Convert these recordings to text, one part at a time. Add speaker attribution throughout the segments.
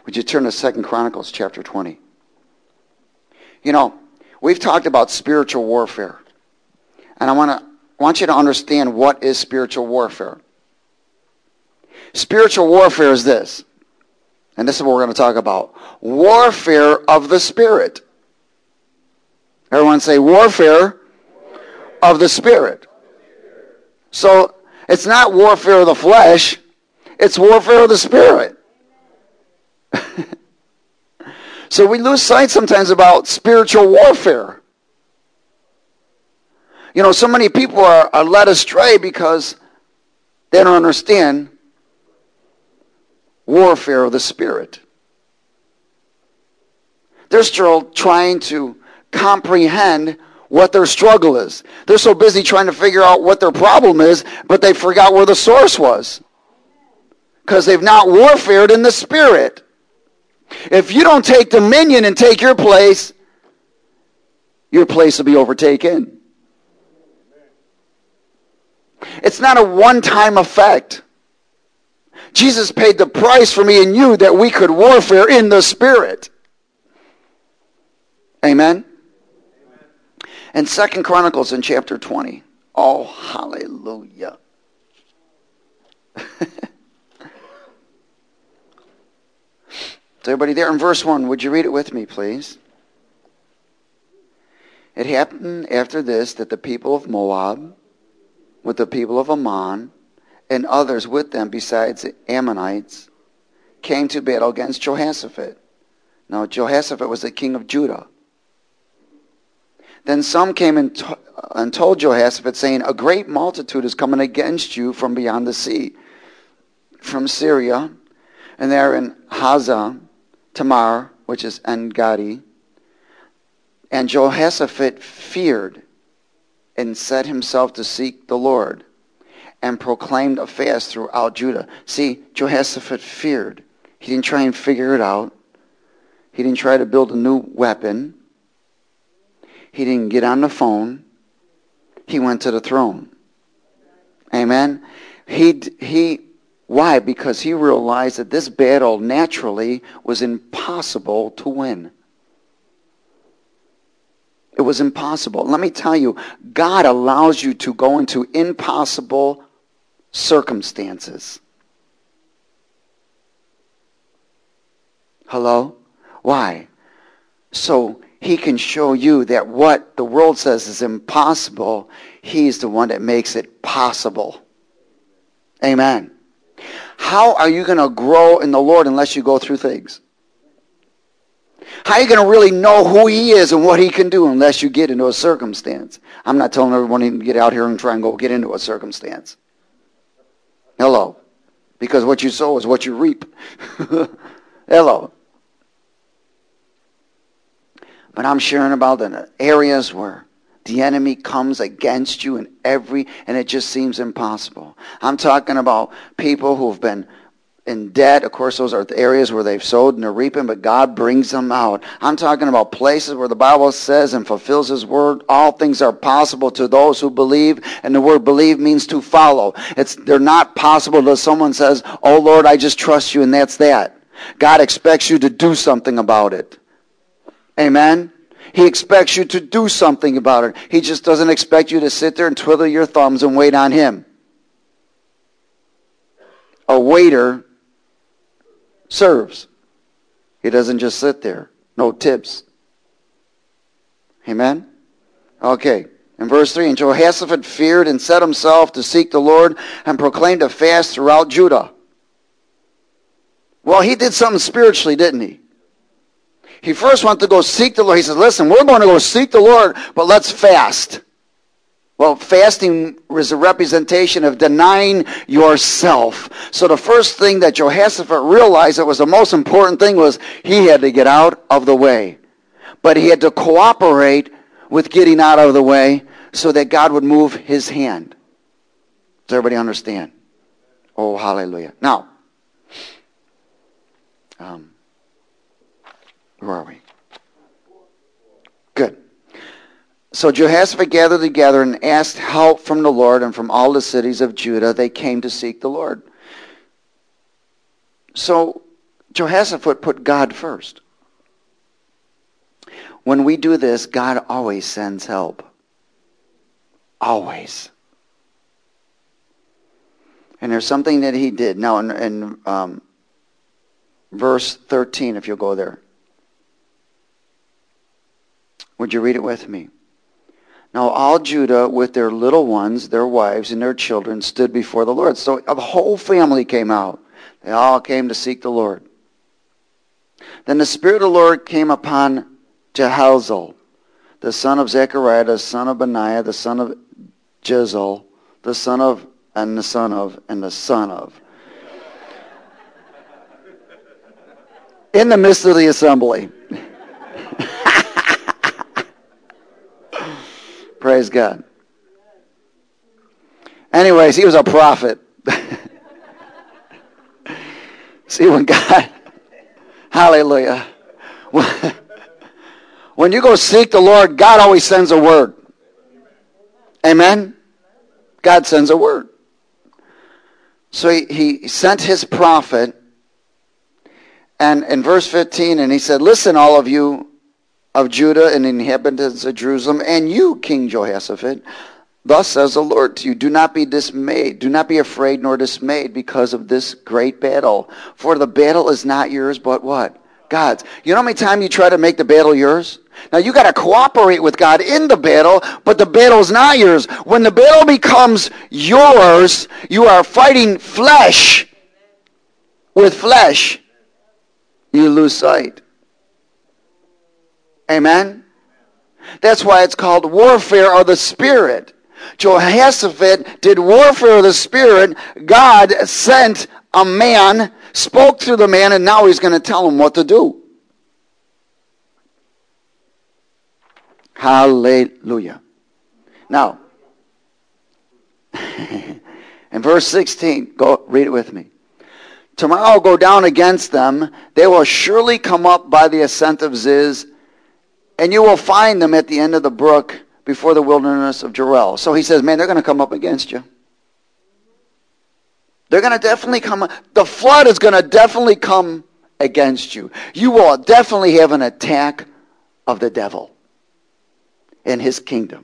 Speaker 1: Would you turn to 2 Chronicles chapter 20? You know, we've talked about spiritual warfare. And I want you to understand what is spiritual warfare. Spiritual warfare is this. And this is what we're going to talk about. Warfare of the Spirit. Everyone say warfare of the Spirit. So it's not warfare of the flesh. It's warfare of the Spirit. So we lose sight sometimes about spiritual warfare. You know, so many people are led astray because they don't understand warfare of the Spirit. They're still trying to comprehend what their struggle is. They're so busy trying to figure out what their problem is, but they forgot where the source was. Because they've not warfared in the Spirit. If you don't take dominion and take your place will be overtaken. It's not a one-time effect. Jesus paid the price for me and you that we could warfare in the Spirit. Amen? And 2 Chronicles in chapter 20. Oh, hallelujah. Is everybody there in verse 1? Would you read it with me, please? It happened after this that the people of Moab, with the people of Ammon, and others with them besides the Ammonites, came to battle against Jehoshaphat. Now Jehoshaphat was the king of Judah. Then some came and told Jehoshaphat, saying, a great multitude is coming against you from beyond the sea, from Syria, and they are in Hazah Tamar, which is En-Gadi. And Jehoshaphat feared and set himself to seek the Lord and proclaimed a fast throughout Judah. See, Jehoshaphat feared. He didn't try and figure it out. He didn't try to build a new weapon. He didn't get on the phone. He went to the throne. Amen? Why? Because he realized that this battle naturally was impossible to win. It was impossible. Let me tell you, God allows you to go into impossible circumstances. Hello? Why? So he can show you that what the world says is impossible, he's the one that makes it possible. Amen. How are you going to grow in the Lord unless you go through things? How are you going to really know who he is and what he can do unless you get into a circumstance? I'm not telling everyone to get out here and try and go get into a circumstance. Hello. Because what you sow is what you reap. Hello. But I'm sharing about the areas where the enemy comes against you and it just seems impossible. I'm talking about people who've been in debt. Of course, those are the areas where they've sowed and they're reaping, but God brings them out. I'm talking about places where the Bible says and fulfills his word, all things are possible to those who believe, and the word believe means to follow. They're not possible until someone says, oh Lord, I just trust you, and that's that. God expects you to do something about it. Amen? He expects you to do something about it. He just doesn't expect you to sit there and twiddle your thumbs and wait on him. A waiter serves. He doesn't just sit there. No tips. Amen? Okay. In verse 3, and Jehoshaphat feared and set himself to seek the Lord and proclaimed a fast throughout Judah. Well, he did something spiritually, didn't he? He first went to go seek the Lord. He says, listen, we're going to go seek the Lord, but let's fast. Well, fasting was a representation of denying yourself. So the first thing that Jehoshaphat realized that was the most important thing was he had to get out of the way. But he had to cooperate with getting out of the way so that God would move his hand. Does everybody understand? Oh, hallelujah. Now, where are we? Good. So Jehoshaphat gathered together and asked help from the Lord, and from all the cities of Judah they came to seek the Lord. So Jehoshaphat put God first. When we do this, God always sends help. Always. And there's something that he did. Now in verse 13, if you'll go there. Would you read it with me? Now all Judah with their little ones, their wives, and their children stood before the Lord. So the whole family came out. They all came to seek the Lord. Then the Spirit of the Lord came upon Jehaziel, the son of Zechariah, the son of Benaiah, the son of Jezel, the son of, and the son of, and the son of. In the midst of the assembly. Praise God. Anyways, he was a prophet. See, when God, hallelujah. When you go seek the Lord, God always sends a word. Amen? God sends a word. So he sent his prophet, and in verse 15, and he said, listen, all of you of Judah and inhabitants of Jerusalem, and you, King Jehoshaphat, thus says the Lord to you, do not be dismayed, do not be afraid nor dismayed because of this great battle. For the battle is not yours, but what? God's. You know how many times you try to make the battle yours? Now you got to cooperate with God in the battle, but the battle is not yours. When the battle becomes yours, you are fighting flesh with flesh. You lose sight. Amen? That's why it's called warfare of the Spirit. Jehoshaphat did warfare of the Spirit. God sent a man, spoke through the man, and now he's going to tell him what to do. Hallelujah. Now, in verse 16, go read it with me. Tomorrow I'll go down against them. They will surely come up by the ascent of Ziz, and you will find them at the end of the brook before the wilderness of Jeruel. So he says, man, they're going to come up against you. They're going to definitely come. The flood is going to definitely come against you. You will definitely have an attack of the devil and his kingdom.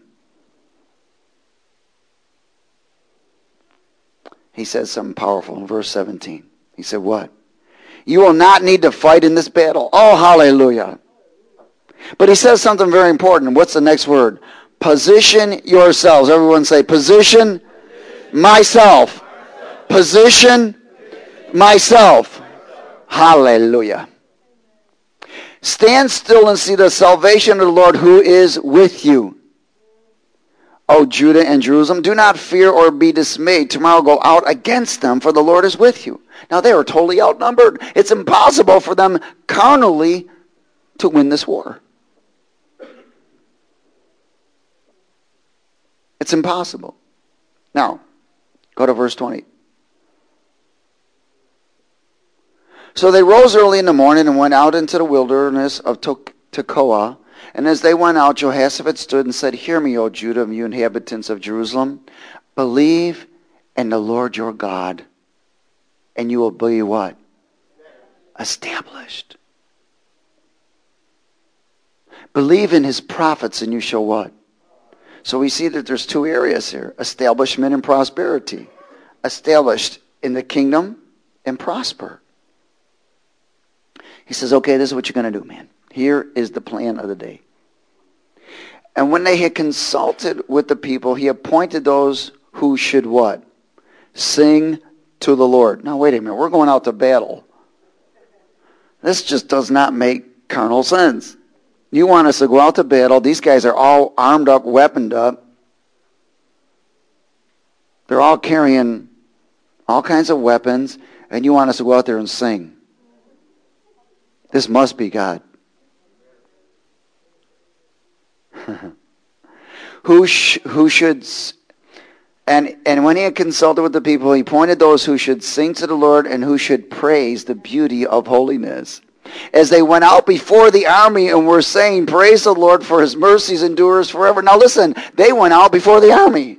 Speaker 1: He says something powerful in verse 17. He said, what? You will not need to fight in this battle. Oh, hallelujah. But he says something very important. What's the next word? Position yourselves. Everyone say, position myself. Position myself. Hallelujah. Stand still and see the salvation of the Lord who is with you. O Judah and Jerusalem, do not fear or be dismayed. Tomorrow go out against them, for the Lord is with you. Now they are totally outnumbered. It's impossible for them carnally to win this war. It's impossible. Now, go to verse 20. So they rose early in the morning and went out into the wilderness of Tekoa. And as they went out, Jehoshaphat stood and said, hear me, O Judah, and you inhabitants of Jerusalem. Believe in the Lord your God, and you will be what? Established. Believe in his prophets, and you shall what? So we see that there's two areas here. Establishment and prosperity. Established in the kingdom and prosper. He says, okay, this is what you're going to do, man. Here is the plan of the day. And when they had consulted with the people, he appointed those who should what? Sing to the Lord. Now, wait a minute. We're going out to battle. This just does not make carnal sense. You want us to go out to battle. These guys are all armed up, weaponed up. They're all carrying all kinds of weapons. And you want us to go out there and sing. This must be God. who should, and when he had consulted with the people, he appointed those who should sing to the Lord and who should praise the beauty of holiness. As they went out before the army and were saying, praise the Lord, for his mercies endures forever. Now listen, they went out before the army.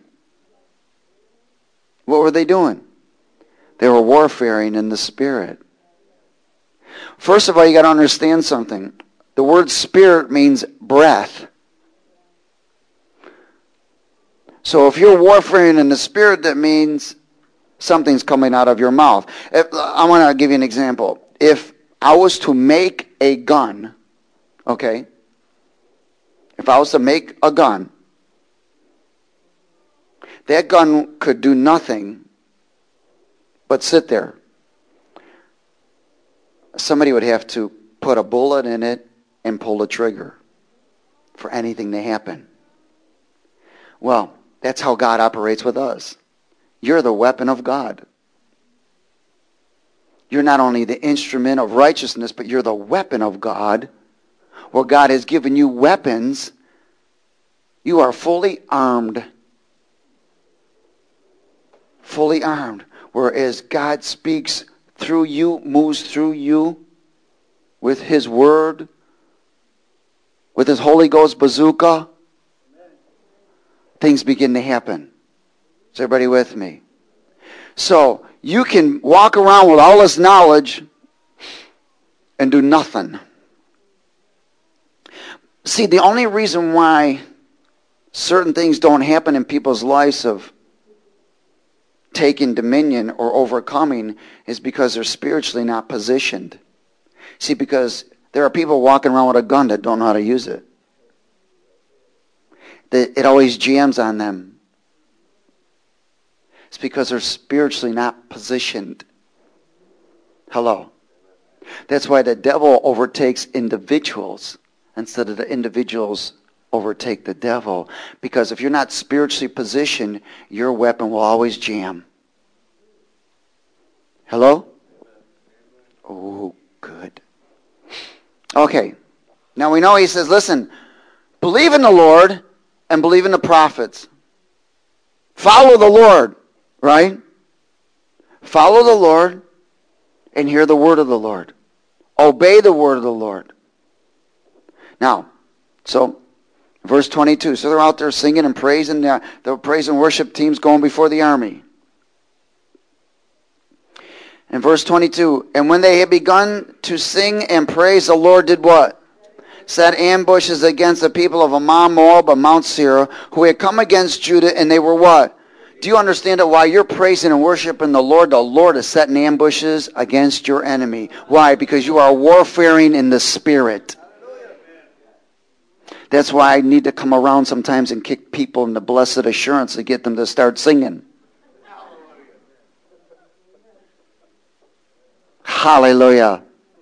Speaker 1: What were they doing? They were warfaring in the Spirit. First of all, you got to understand something. The word spirit means breath. So if you're warfaring in the spirit, that means something's coming out of your mouth. I want to give you an example. If I was to make a gun, okay? If I was to make a gun, that gun could do nothing but sit there. Somebody would have to put a bullet in it and pull the trigger for anything to happen. Well, that's how God operates with us. You're the weapon of God. You're not only the instrument of righteousness, but you're the weapon of God. Where God has given you weapons, you are fully armed. Fully armed. Whereas God speaks through you, moves through you with His Word, with His Holy Ghost bazooka, things begin to happen. Is everybody with me? So, you can walk around with all this knowledge and do nothing. See, the only reason why certain things don't happen in people's lives of taking dominion or overcoming is because they're spiritually not positioned. See, because there are people walking around with a gun that don't know how to use it. It always jams on them. It's because they're spiritually not positioned. Hello. That's why the devil overtakes individuals instead of the individuals overtake the devil. Because if you're not spiritually positioned, your weapon will always jam. Hello? Oh, good. Okay. Now we know he says, listen, believe in the Lord and believe in the prophets. Follow the Lord, right? Follow the Lord and hear the word of the Lord. Obey the word of the Lord. Now, so verse 22. So they're out there singing and praising. The praise and worship team's going before the army. In verse 22, and when they had begun to sing and praise, the Lord did what? Set ambushes against the people of Ammon, Moab, and Mount Seir, who had come against Judah, and they were what? Do you understand that while you're praising and worshiping the Lord is setting ambushes against your enemy? Why? Because you are warfaring in the Spirit. That's why I need to come around sometimes and kick people in the blessed assurance to get them to start singing. Hallelujah.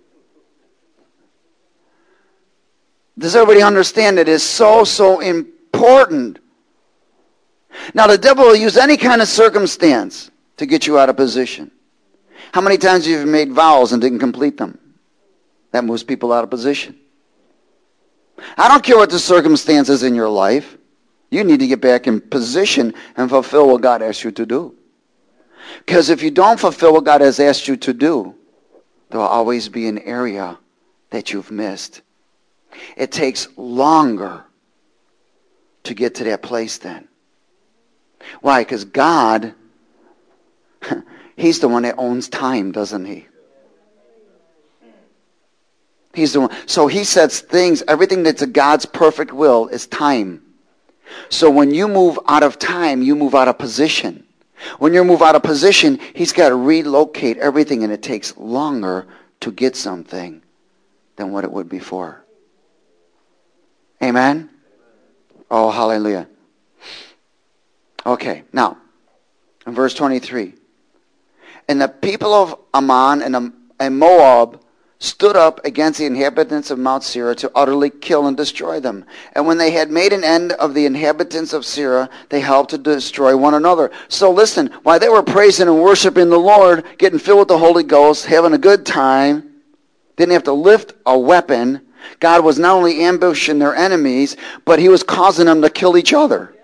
Speaker 1: Does everybody understand it is so important? Now the devil will use any kind of circumstance to get you out of position. How many times have you made vows and didn't complete them? That moves people out of position. I don't care what the circumstances in your life. You need to get back in position and fulfill what God asked you to do. Because if you don't fulfill what God has asked you to do, there will always be an area that you've missed. It takes longer to get to that place then. Why? Because God, He's the one that owns time, doesn't He? He's the one. So He sets things, everything that's God's perfect will is time. So when you move out of time, you move out of position. When you move out of position, He's got to relocate everything, and it takes longer to get something than what it would before. Amen? Oh, hallelujah. Okay, now, in verse 23. And the people of Ammon and Moab stood up against the inhabitants of Mount Seir to utterly kill and destroy them. And when they had made an end of the inhabitants of Seir, they helped to destroy one another. So listen, while they were praising and worshiping the Lord, getting filled with the Holy Ghost, having a good time, didn't have to lift a weapon, God was not only ambushing their enemies, but He was causing them to kill each other.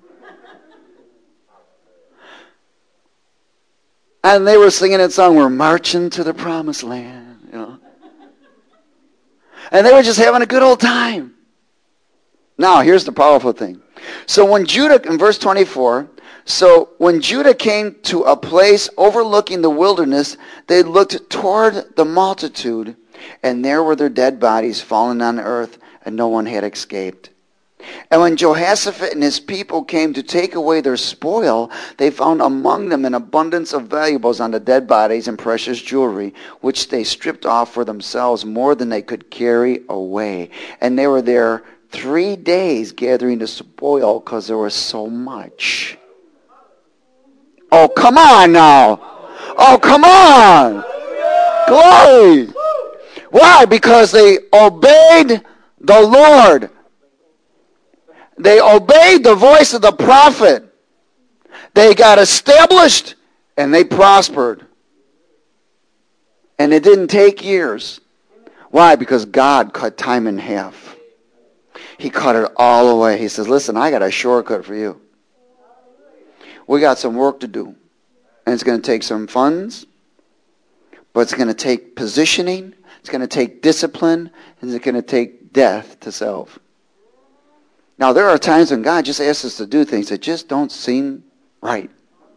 Speaker 1: And they were singing that song, we're marching to the promised land, you know. And they were just having a good old time. Now, here's the powerful thing. So when Judah, in verse 24, so when Judah came to a place overlooking the wilderness, they looked toward the multitude, And there were their dead bodies fallen on the earth, and no one had escaped. And when Jehoshaphat and his people came to take away their spoil, they found among them an abundance of valuables on the dead bodies and precious jewelry, which they stripped off for themselves more than they could carry away. And they were there 3 days gathering the spoil because there was so much. Oh, come on now. Oh, come on. Glory. Why? Because they obeyed the Lord. They obeyed the voice of the prophet. They got established and they prospered. And it didn't take years. Why? Because God cut time in half. He cut it all away. He says, listen, I got a shortcut for you. We got some work to do. And it's going to take some funds. But it's going to take positioning. It's going to take discipline. And it's going to take death to self. Now, there are times when God just asks us to do things that just don't seem right.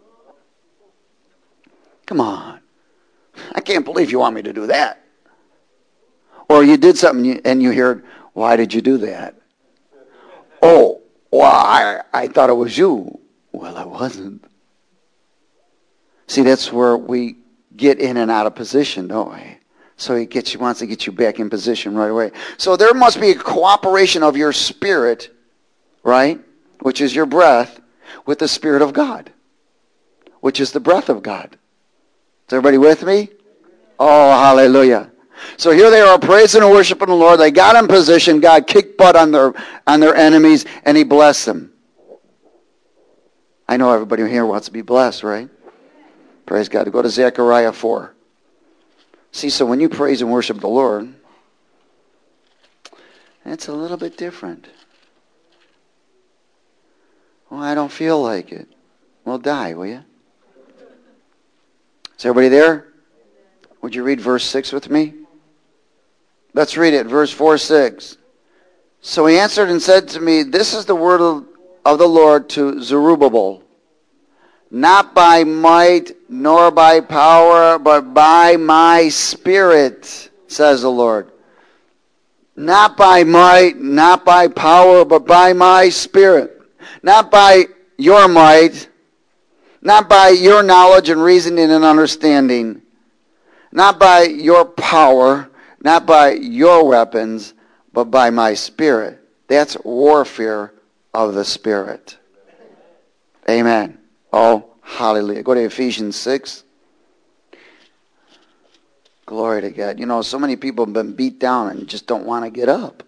Speaker 1: Come on. I can't believe you want me to do that. Or you did something and you heard, why did you do that? Oh, well, I thought it was you. Well, I wasn't. See, that's where we get in and out of position, don't we? So he wants to get you back in position right away. So there must be a cooperation of your spirit, right, which is your breath, with the Spirit of God, which is the breath of God. Is everybody with me? Oh, hallelujah. So here they are praising and worshiping the Lord. They got in position. God kicked butt on their enemies, and he blessed them. I know everybody here wants to be blessed, right? Praise God. Go to Zechariah 4. See, so when you praise and worship the Lord, it's a little bit different. Well, I don't feel like it. Well, die, will you? Is everybody there? Would you read verse 6 with me? Let's read it. Verse 4-6. So he answered and said to me, this is the word of the Lord to Zerubbabel. Not by might nor by power, but by my Spirit, says the Lord. Not by might, not by power, but by my Spirit. Not by your might, not by your knowledge and reasoning and understanding, not by your power, not by your weapons, but by my Spirit. That's warfare of the Spirit. Amen. Oh, hallelujah. Go to Ephesians 6. Glory to God. You know, so many people have been beat down and just don't want to get up.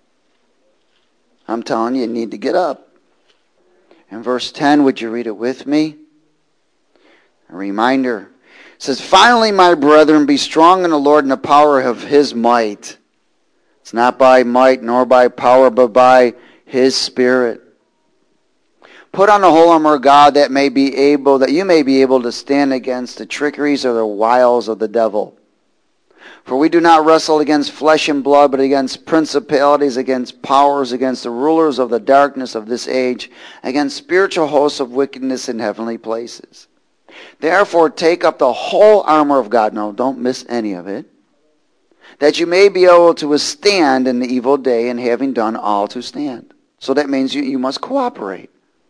Speaker 1: I'm telling you, you need to get up. In verse 10, would you read it with me? A reminder. It says, finally, my brethren, be strong in the Lord and the power of his might. It's not by might nor by power, but by his Spirit. Put on the whole armor of God that you may be able to stand against the trickeries or the wiles of the devil. For we do not wrestle against flesh and blood, but against principalities, against powers, against the rulers of the darkness of this age, against spiritual hosts of wickedness in heavenly places. Therefore, take up the whole armor of God. No, don't miss any of it. That you may be able to withstand in the evil day, and having done all to stand. So that means you must cooperate.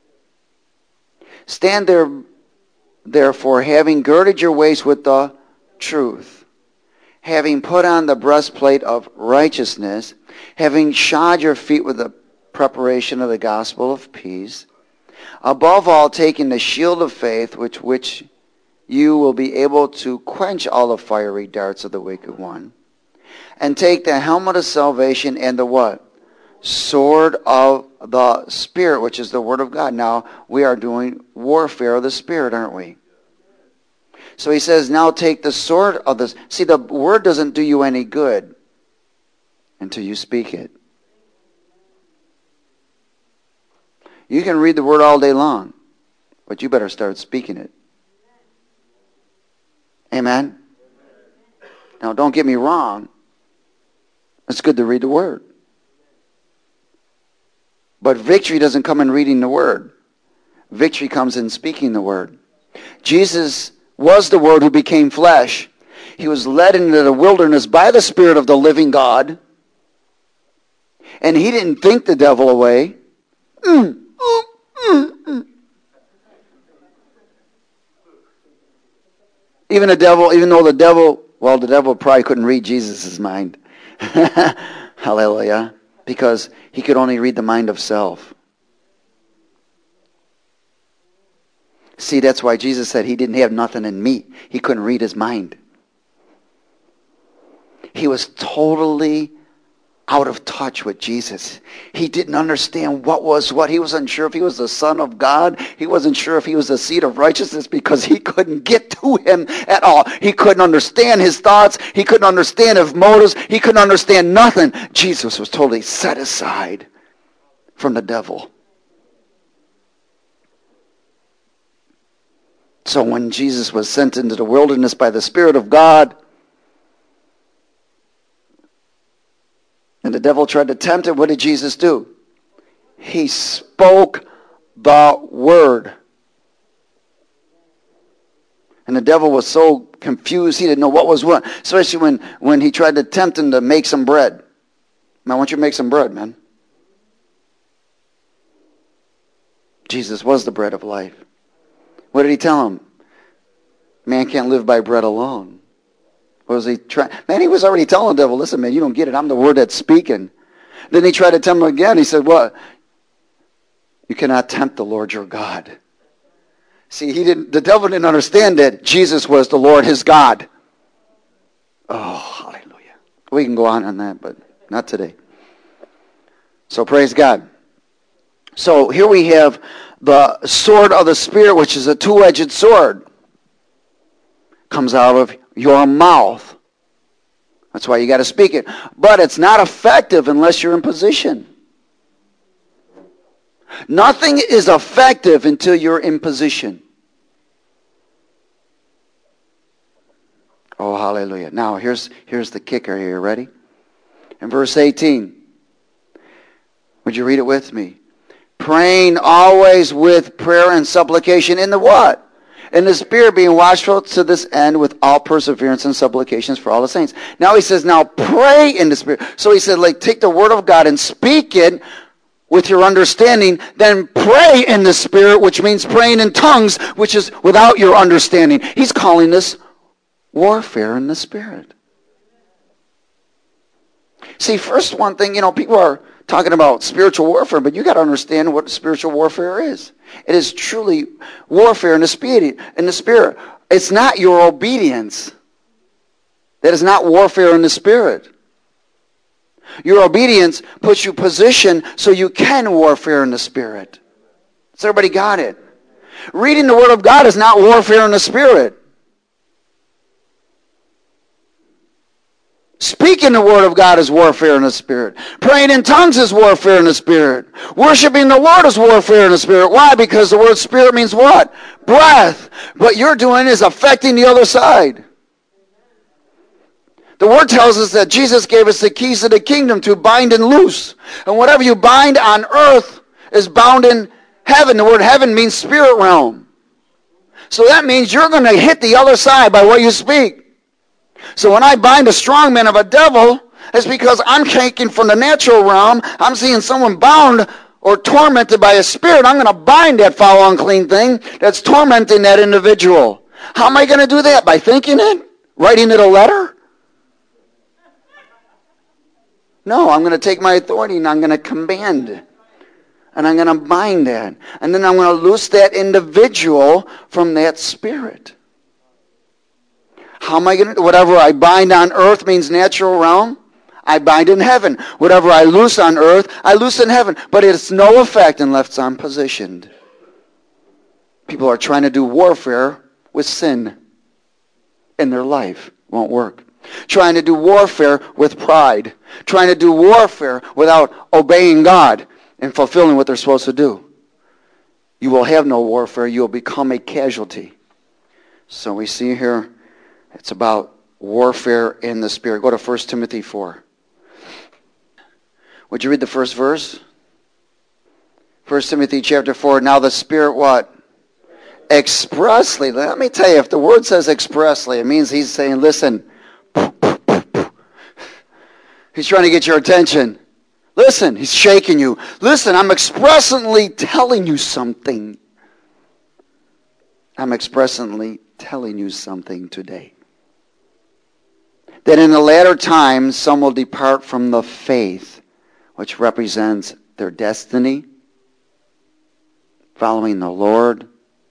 Speaker 1: Stand there, therefore, having girded your waist with the truth, having put on the breastplate of righteousness, having shod your feet with the preparation of the gospel of peace, above all taking the shield of faith, which you will be able to quench all the fiery darts of the wicked one, and take the helmet of salvation and the what? Sword of the Spirit, which is the Word of God. Now, we are doing warfare of the Spirit, aren't we? So he says, now take the sword of the... See, the Word doesn't do you any good until you speak it. You can read the Word all day long, but you better start speaking it. Amen? Now, don't get me wrong. It's good to read the Word. But victory doesn't come in reading the Word. Victory comes in speaking the Word. Jesus was the Word who became flesh. He was led into the wilderness by the Spirit of the living God. And he didn't think the devil away. Even though the devil probably couldn't read Jesus' mind. Hallelujah. Because he could only read the mind of self. See, that's why Jesus said he didn't have nothing in me. He couldn't read his mind. He was totally out of touch with Jesus. He didn't understand what was what. He wasn't sure if he was the Son of God. He wasn't sure if he was the seed of righteousness because he couldn't get to him at all. He couldn't understand his thoughts. He couldn't understand his motives. He couldn't understand nothing. Jesus was totally set aside from the devil. So when Jesus was sent into the wilderness by the Spirit of God, and the devil tried to tempt him, what did Jesus do? He spoke the word. And the devil was so confused, he didn't know what was what. Especially when he tried to tempt him to make some bread. Man, I want you to make some bread, man. Jesus was the bread of life. What did he tell him? Man can't live by bread alone. What was he trying? Man, he was already telling the devil, listen, man, you don't get it. I'm the word that's speaking. Then he tried to tempt him again. He said, what? You cannot tempt the Lord your God. See, the devil didn't understand that Jesus was the Lord, his God. Oh, hallelujah. We can go on that, but not today. So praise God. So here we have the sword of the Spirit, which is a two-edged sword. Comes out of your mouth. That's why you got to speak it. But it's not effective unless you're in position. Nothing is effective until you're in position. Oh, hallelujah. Now, here's the kicker here. Ready? In verse 18. Would you read it with me? Praying always with prayer and supplication in the what? In the Spirit, being watchful to this end with all perseverance and supplications for all the saints. Now he says, now pray in the Spirit. So he said, take the word of God and speak it with your understanding. Then pray in the Spirit, which means praying in tongues, which is without your understanding. He's calling this warfare in the Spirit. See, first one thing, people are talking about spiritual warfare, but you got to understand what spiritual warfare is. It is truly warfare in the Spirit. It's not your obedience. That is not warfare in the Spirit. Your obedience puts you position so you can warfare in the Spirit. Has everybody got it? Reading the Word of God is not warfare in the Spirit. Speaking the Word of God is warfare in the Spirit. Praying in tongues is warfare in the Spirit. Worshiping the Lord is warfare in the Spirit. Why? Because the word Spirit means what? Breath. What you're doing is affecting the other side. The Word tells us that Jesus gave us the keys of the kingdom to bind and loose. And whatever you bind on earth is bound in heaven. The word heaven means spirit realm. So that means you're going to hit the other side by what you speak. So when I bind a strong man of a devil, it's because I'm taking from the natural realm. I'm seeing someone bound or tormented by a spirit. I'm going to bind that foul, unclean thing that's tormenting that individual. How am I going to do that? By thinking it? Writing it a letter? No, I'm going to take my authority and I'm going to command it. And I'm going to bind that. And then I'm going to loose that individual from that spirit. How am I going to, whatever I bind on earth means natural realm. I bind in heaven. Whatever I loose on earth, I loose in heaven. But it's no effect unless I'm positioned. People are trying to do warfare with sin in their life. Won't work. Trying to do warfare with pride. Trying to do warfare without obeying God and fulfilling what they're supposed to do. You will have no warfare. You will become a casualty. So we see here, it's about warfare in the Spirit. Go to 1 Timothy 4. Would you read the first verse? 1 Timothy chapter 4. Now the Spirit what? Expressly. Let me tell you, if the word says expressly, it means he's saying, listen, He's trying to get your attention. Listen, he's shaking you. Listen, I'm expressly telling you something. I'm expressly telling you something today. That in the latter times, some will depart from the faith, which represents their destiny, following the Lord,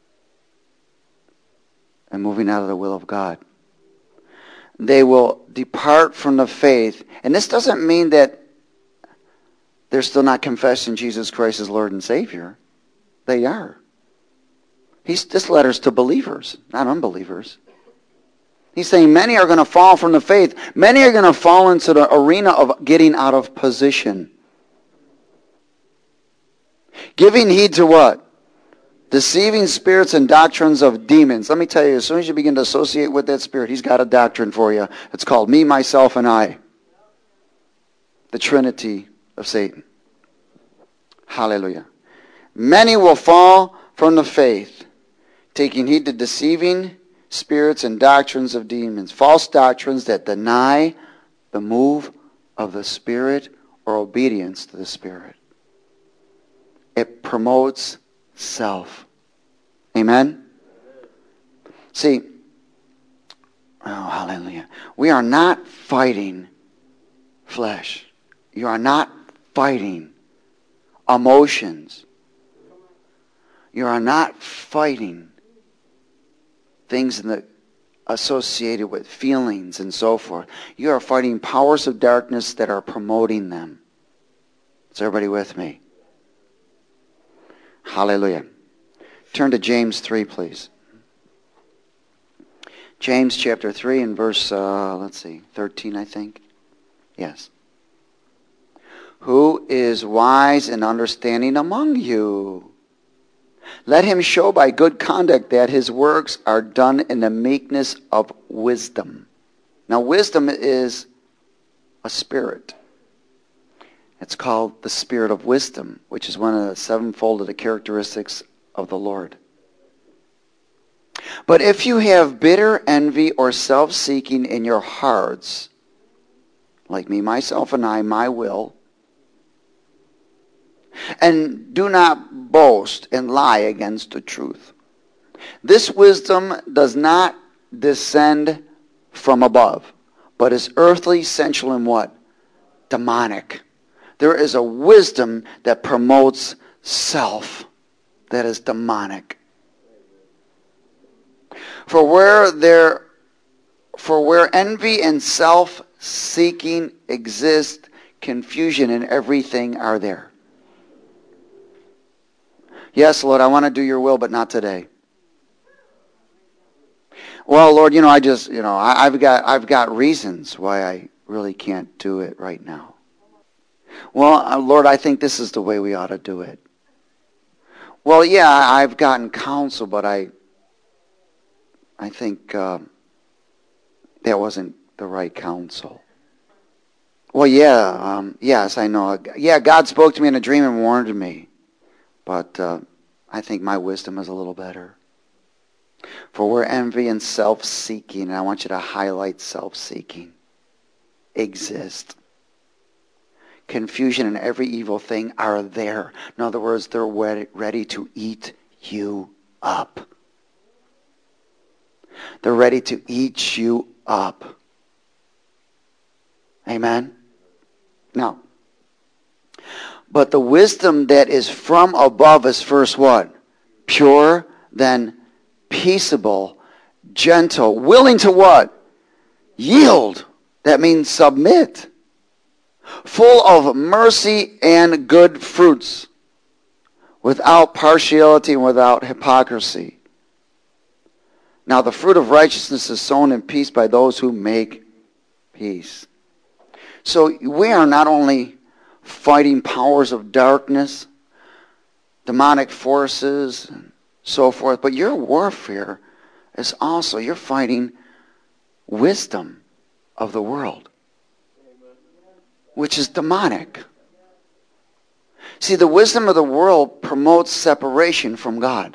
Speaker 1: and moving out of the will of God. They will depart from the faith. And this doesn't mean that they're still not confessing Jesus Christ as Lord and Savior. They are. This letter's to believers, not unbelievers. He's saying many are going to fall from the faith. Many are going to fall into the arena of getting out of position. Giving heed to what? Deceiving spirits and doctrines of demons. Let me tell you, as soon as you begin to associate with that spirit, he's got a doctrine for you. It's called me, myself, and I. The Trinity of Satan. Hallelujah. Many will fall from the faith, taking heed to deceiving spirits and doctrines of demons. False doctrines that deny the move of the Spirit or obedience to the Spirit. It promotes self. Amen? See, oh, hallelujah. We are not fighting flesh. You are not fighting emotions. You are not fighting things associated with feelings and so forth. You are fighting powers of darkness that are promoting them. Is everybody with me? Hallelujah. Turn to James 3, please. James chapter 3 and verse, 13, I think. Yes. Who is wise and understanding among you? Let him show by good conduct that his works are done in the meekness of wisdom. Now, wisdom is a spirit. It's called the spirit of wisdom, which is one of the sevenfold of the characteristics of the Lord. But if you have bitter envy or self-seeking in your hearts, like me, myself, and I, my will, and do not boast and lie against the truth. This wisdom does not descend from above, but is earthly, sensual, and what? Demonic. There is a wisdom that promotes self that is demonic. For where envy and self-seeking exist, confusion and everything are there. Yes, Lord, I want to do your will, but not today. Well, Lord, I've got reasons why I really can't do it right now. Well, Lord, I think this is the way we ought to do it. Well, yeah, I've gotten counsel, but I think that wasn't the right counsel. Well, yes, I know. Yeah, God spoke to me in a dream and warned me. But I think my wisdom is a little better. For where envy and self-seeking, and I want you to highlight self-seeking, exist. Confusion and every evil thing are there. In other words, they're ready to eat you up. They're ready to eat you up. Amen? Now, but the wisdom that is from above is first what? Pure, then peaceable, gentle, willing to what? Yield. That means submit. Full of mercy and good fruits, without partiality and without hypocrisy. Now the fruit of righteousness is sown in peace by those who make peace. So we are not only fighting powers of darkness, demonic forces, and so forth, but your warfare is also, you're fighting wisdom of the world, which is demonic. See, the wisdom of the world promotes separation from God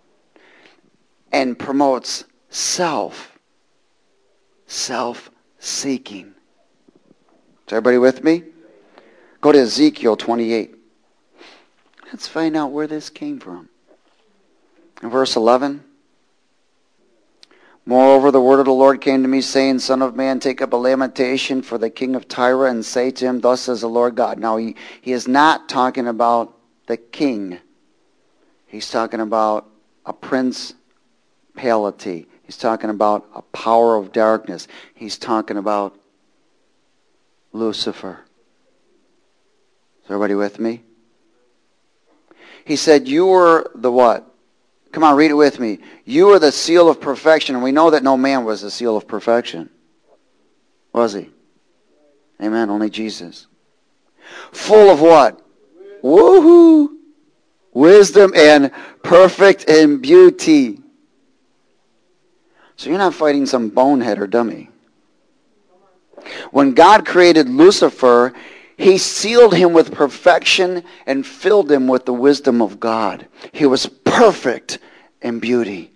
Speaker 1: and promotes self-seeking. Is everybody with me? Go to Ezekiel 28. Let's find out where this came from. In verse 11. Moreover, the word of the Lord came to me, saying, Son of man, take up a lamentation for the king of Tyre, and say to him, Thus says the Lord God. Now, he is not talking about the king. He's talking about a principality. He's talking about a power of darkness. He's talking about Lucifer. Is everybody with me? He said, you were the what? Come on, read it with me. You are the seal of perfection. And we know that no man was the seal of perfection. Was he? Amen. Only Jesus. Full of what? Woohoo! Wisdom and perfect in beauty. So you're not fighting some bonehead or dummy. When God created Lucifer, he sealed him with perfection and filled him with the wisdom of God. He was perfect in beauty.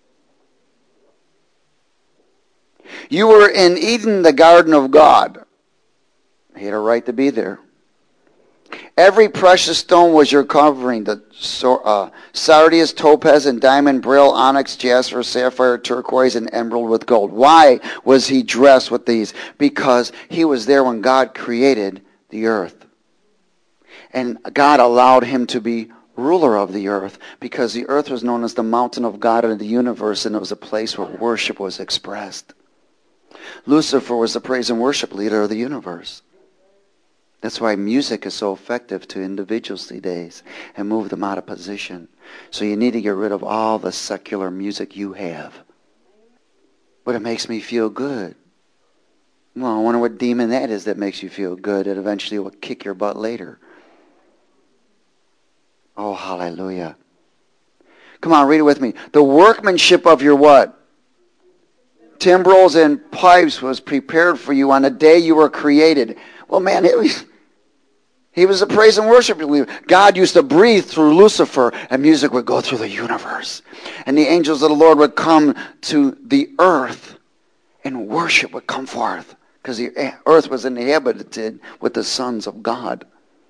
Speaker 1: You were in Eden, the garden of God. He had a right to be there. Every precious stone was your covering. The sardius, topaz, and diamond, beryl, onyx, jasper, sapphire, turquoise, and emerald with gold. Why was he dressed with these? Because he was there when God created the earth. And God allowed him to be ruler of the earth because the earth was known as the mountain of God in the universe, and it was a place where worship was expressed. Lucifer was the praise and worship leader of the universe. That's why music is so effective to individuals these days and move them out of position. So you need to get rid of all the secular music you have. But it makes me feel good. Well, I wonder what demon that is that makes you feel good. It eventually will kick your butt later. Oh, hallelujah. Come on, read it with me. The workmanship of your what? Timbrels and pipes was prepared for you on the day you were created. Well, man, he was a praise and worship leader. God used to breathe through Lucifer, and music would go through the universe. And the angels of the Lord would come to the earth, and worship would come forth. Because the earth was inhabited with the sons of God.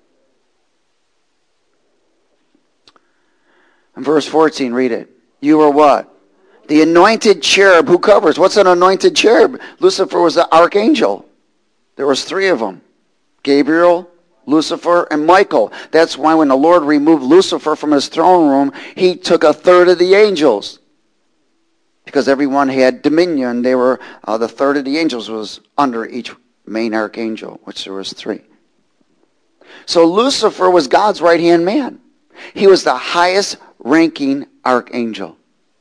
Speaker 1: In verse 14, read it. You are what? The anointed cherub who covers. What's an anointed cherub? Lucifer was the archangel. There was 3 of them. Gabriel, Lucifer, and Michael. That's why when the Lord removed Lucifer from his throne room, he took 1/3 of the angels. Because everyone had dominion. They were the 1/3 of the angels was under each main archangel, which there was 3. So Lucifer was God's right-hand man. He was the highest ranking archangel.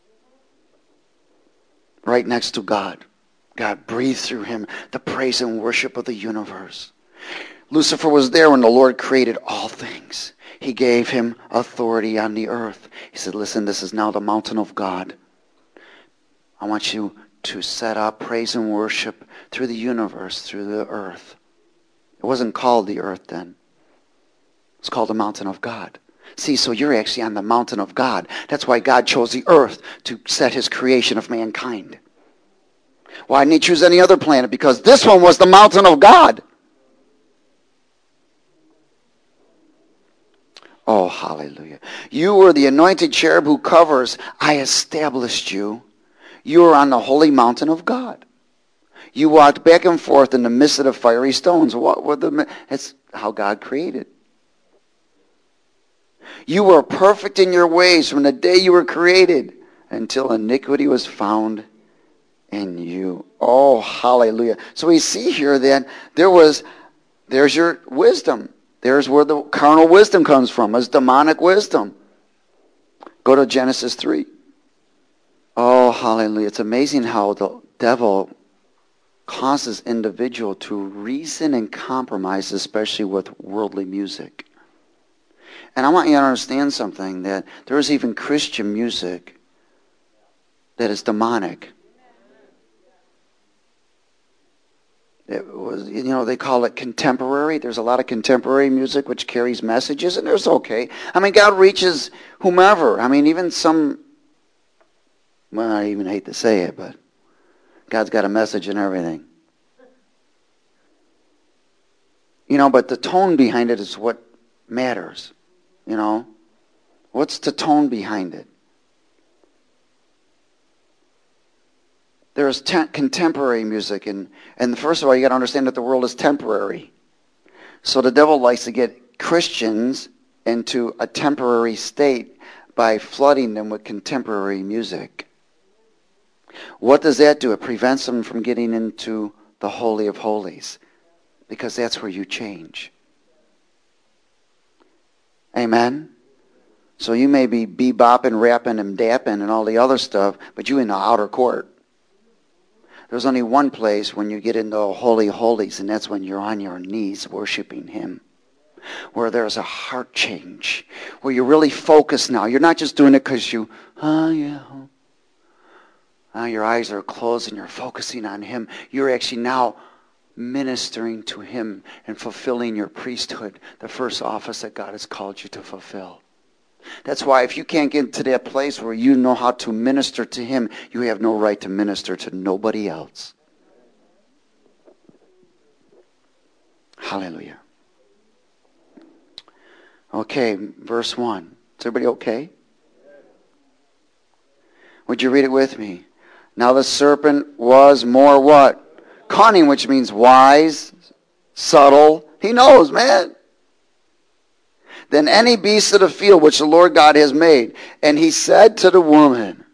Speaker 1: Right next to God. God breathed through him the praise and worship of the universe. Lucifer was there when the Lord created all things. He gave him authority on the earth. He said, listen, this is now the mountain of God. I want you to set up praise and worship through the universe, through the earth. It wasn't called the earth then. It's called the mountain of God. See, so you're actually on the mountain of God. That's why God chose the earth to set his creation of mankind. Why didn't he choose any other planet? Because this one was the mountain of God. Oh, hallelujah. You were the anointed cherub who covers. I established you. You are on the holy mountain of God. You walked back and forth in the midst of the fiery stones. It's how God created. You were perfect in your ways from the day you were created until iniquity was found in you. Oh, hallelujah. So we see here then, there's your wisdom. There's where the carnal wisdom comes from. It's demonic wisdom. Go to Genesis 3. Oh, hallelujah. It's amazing how the devil causes individual to reason and compromise, especially with worldly music. And I want you to understand something, that there is even Christian music that is demonic. It was, they call it contemporary. There's a lot of contemporary music which carries messages, and there's okay. I mean, God reaches whomever. I mean, even I even hate to say it, but God's got a message in everything. But the tone behind it is what matters. What's the tone behind it? There's contemporary music, and first of all, you got to understand that the world is temporary. So the devil likes to get Christians into a temporary state by flooding them with contemporary music. What does that do? It prevents them from getting into the Holy of Holies, because that's where you change. Amen? So you may be bebopping, rapping, and dapping, and all the other stuff, but you in the outer court. There's only one place when you get into the Holy of Holies, and that's when you're on your knees worshiping Him. Where there's a heart change. Where you're really focused now. You're not just doing it because your eyes are closed and you're focusing on Him. You're actually now ministering to Him and fulfilling your priesthood, the first office that God has called you to fulfill. That's why if you can't get to that place where you know how to minister to Him, you have no right to minister to nobody else. Hallelujah. Okay, verse 1. Is everybody okay? Would you read it with me? Now the serpent was more what? Cunning, which means wise, subtle. He knows, man. Than any beast of the field which the Lord God has made. And he said to the woman,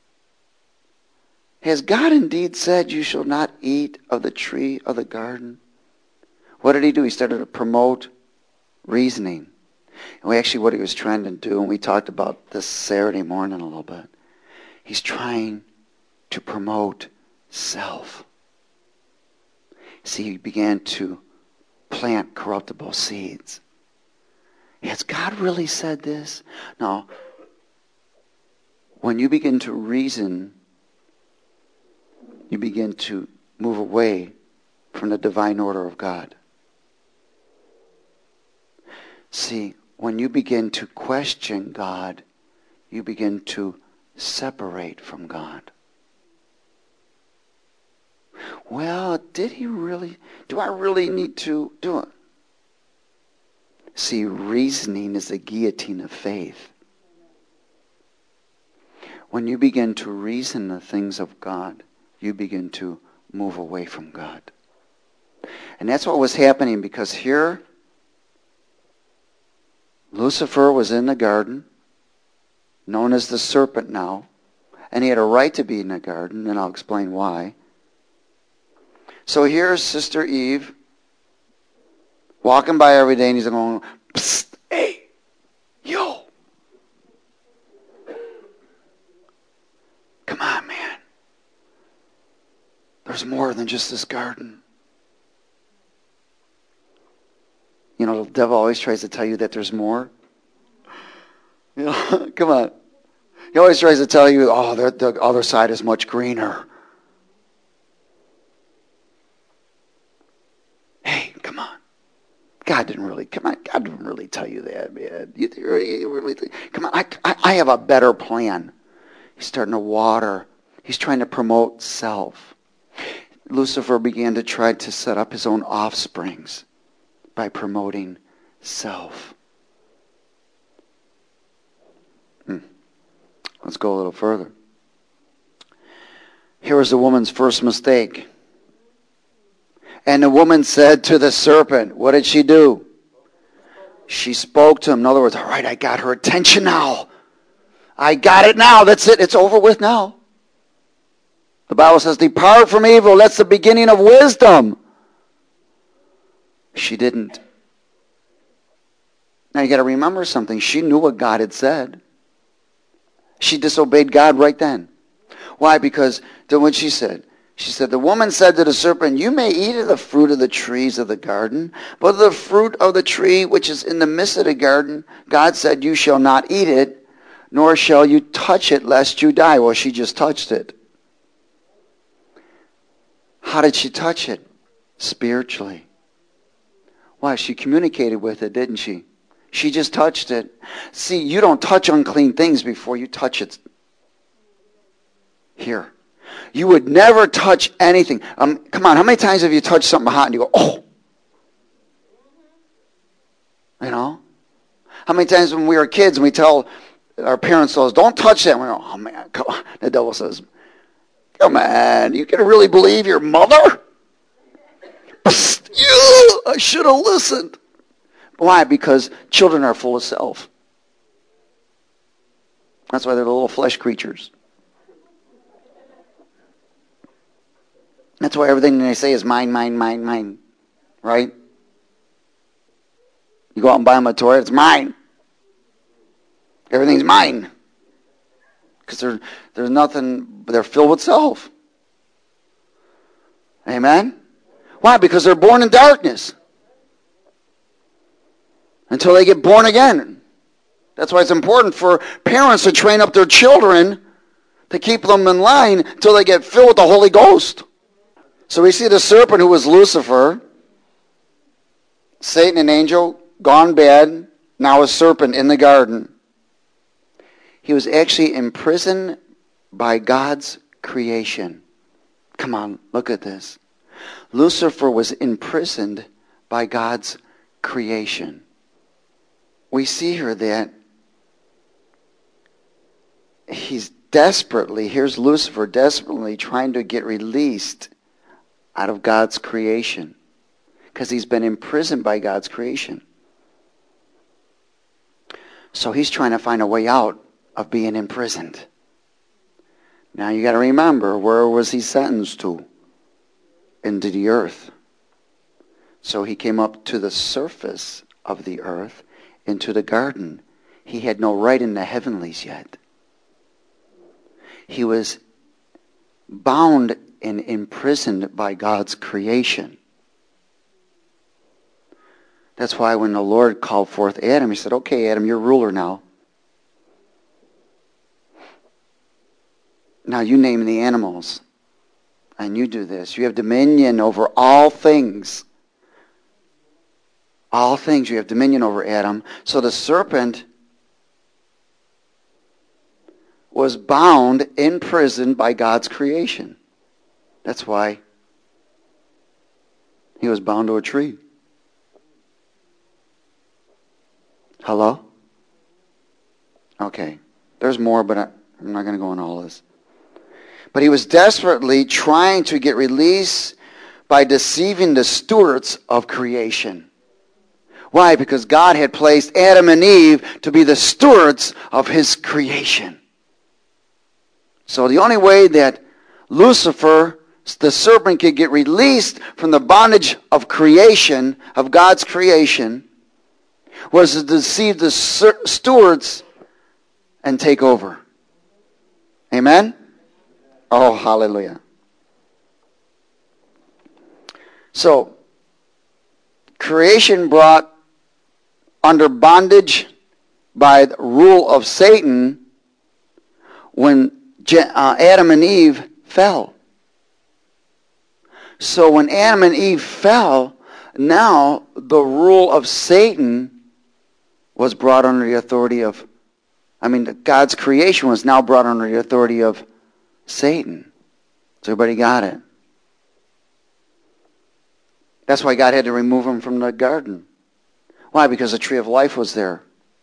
Speaker 1: has God indeed said you shall not eat of the tree of the garden? What did he do? He started to promote reasoning. And what he was trying to do, and we talked about this Saturday morning a little bit, he's trying to promote self. See, he began to plant corruptible seeds. Has God really said this? No. When you begin to reason, you begin to move away from the divine order of God. See, when you begin to question God, you begin to separate from God. Well, did he really? Do I really need to do it? See, reasoning is the guillotine of faith. When you begin to reason the things of God, you begin to move away from God. And that's what was happening, because here, Lucifer was in the garden, known as the serpent now, and he had a right to be in the garden, and I'll explain why. So here's Sister Eve walking by every day, and he's going, psst, hey, yo. Come on, man. There's more than just this garden. The devil always tries to tell you that there's more. Come on. He always tries to tell you, the other side is much greener. Hey, come on. God didn't really tell you that, man. You really think, come on, I have a better plan. He's starting to water. He's trying to promote self. Lucifer began to try to set up his own offsprings by promoting self. Let's go a little further. Here was the woman's first mistake. And the woman said to the serpent, what did she do? She spoke to him. In other words, all right, I got her attention now. I got it now. That's it. It's over with now. The Bible says, depart from evil. That's the beginning of wisdom. She didn't. Now you got to remember something. She knew what God had said. She disobeyed God right then. Why? Because what she said, the woman said to the serpent, you may eat of the fruit of the trees of the garden, but the fruit of the tree which is in the midst of the garden, God said, you shall not eat it, nor shall you touch it, lest you die. Well, she just touched it. How did she touch it? Spiritually. Why? She communicated with it, didn't she? She just touched it. See, you don't touch unclean things before you touch it. Here. You would never touch anything. Come on, how many times have you touched something hot and you go, oh? You know? How many times when we were kids and we tell our parents, don't touch that. We go, oh man, come on. The devil says, come on, you can really believe your mother? Psst, I should have listened. Why? Because children are full of self. That's why they're the little flesh creatures. That's why everything they say is mine, mine, mine, mine. Right? You go out and buy them a toy, it's mine. Everything's mine. Because there's nothing, they're filled with self. Amen? Why? Because they're born in darkness. Until they get born again. That's why it's important for parents to train up their children to keep them in line until they get filled with the Holy Ghost. So we see the serpent who was Lucifer, Satan, an angel, gone bad, now a serpent in the garden. He was actually imprisoned by God's creation. Come on, look at this. Lucifer was imprisoned by God's creation. We see here that here's Lucifer desperately trying to get released out of God's creation. Because he's been imprisoned by God's creation. So he's trying to find a way out of being imprisoned. Now you got to remember, where was he sentenced to? Into the earth. So he came up to the surface of the earth, into the garden. He had no right in the heavenlies yet. He was bound and imprisoned by God's creation. That's why when the Lord called forth Adam, he said, okay, Adam, you're ruler now. Now you name the animals. And you do this. You have dominion over all things. All things you have dominion over, Adam. So the serpent was bound, imprisoned by God's creation. That's why he was bound to a tree. Hello? Okay. There's more, but I'm not going to go on all this. But he was desperately trying to get release by deceiving the stewards of creation. Why? Because God had placed Adam and Eve to be the stewards of his creation. So the only way that Lucifer, the serpent, could get released from the bondage of creation, of God's creation, was to deceive the stewards and take over. Amen? Oh, hallelujah. So, creation brought under bondage by the rule of Satan when Adam and Eve fell. So when Adam and Eve fell, now the rule of Satan was brought under the authority of, God's creation was now brought under the authority of Satan. So everybody got it. That's why God had to remove him from the garden. Why? Because the tree of life was there.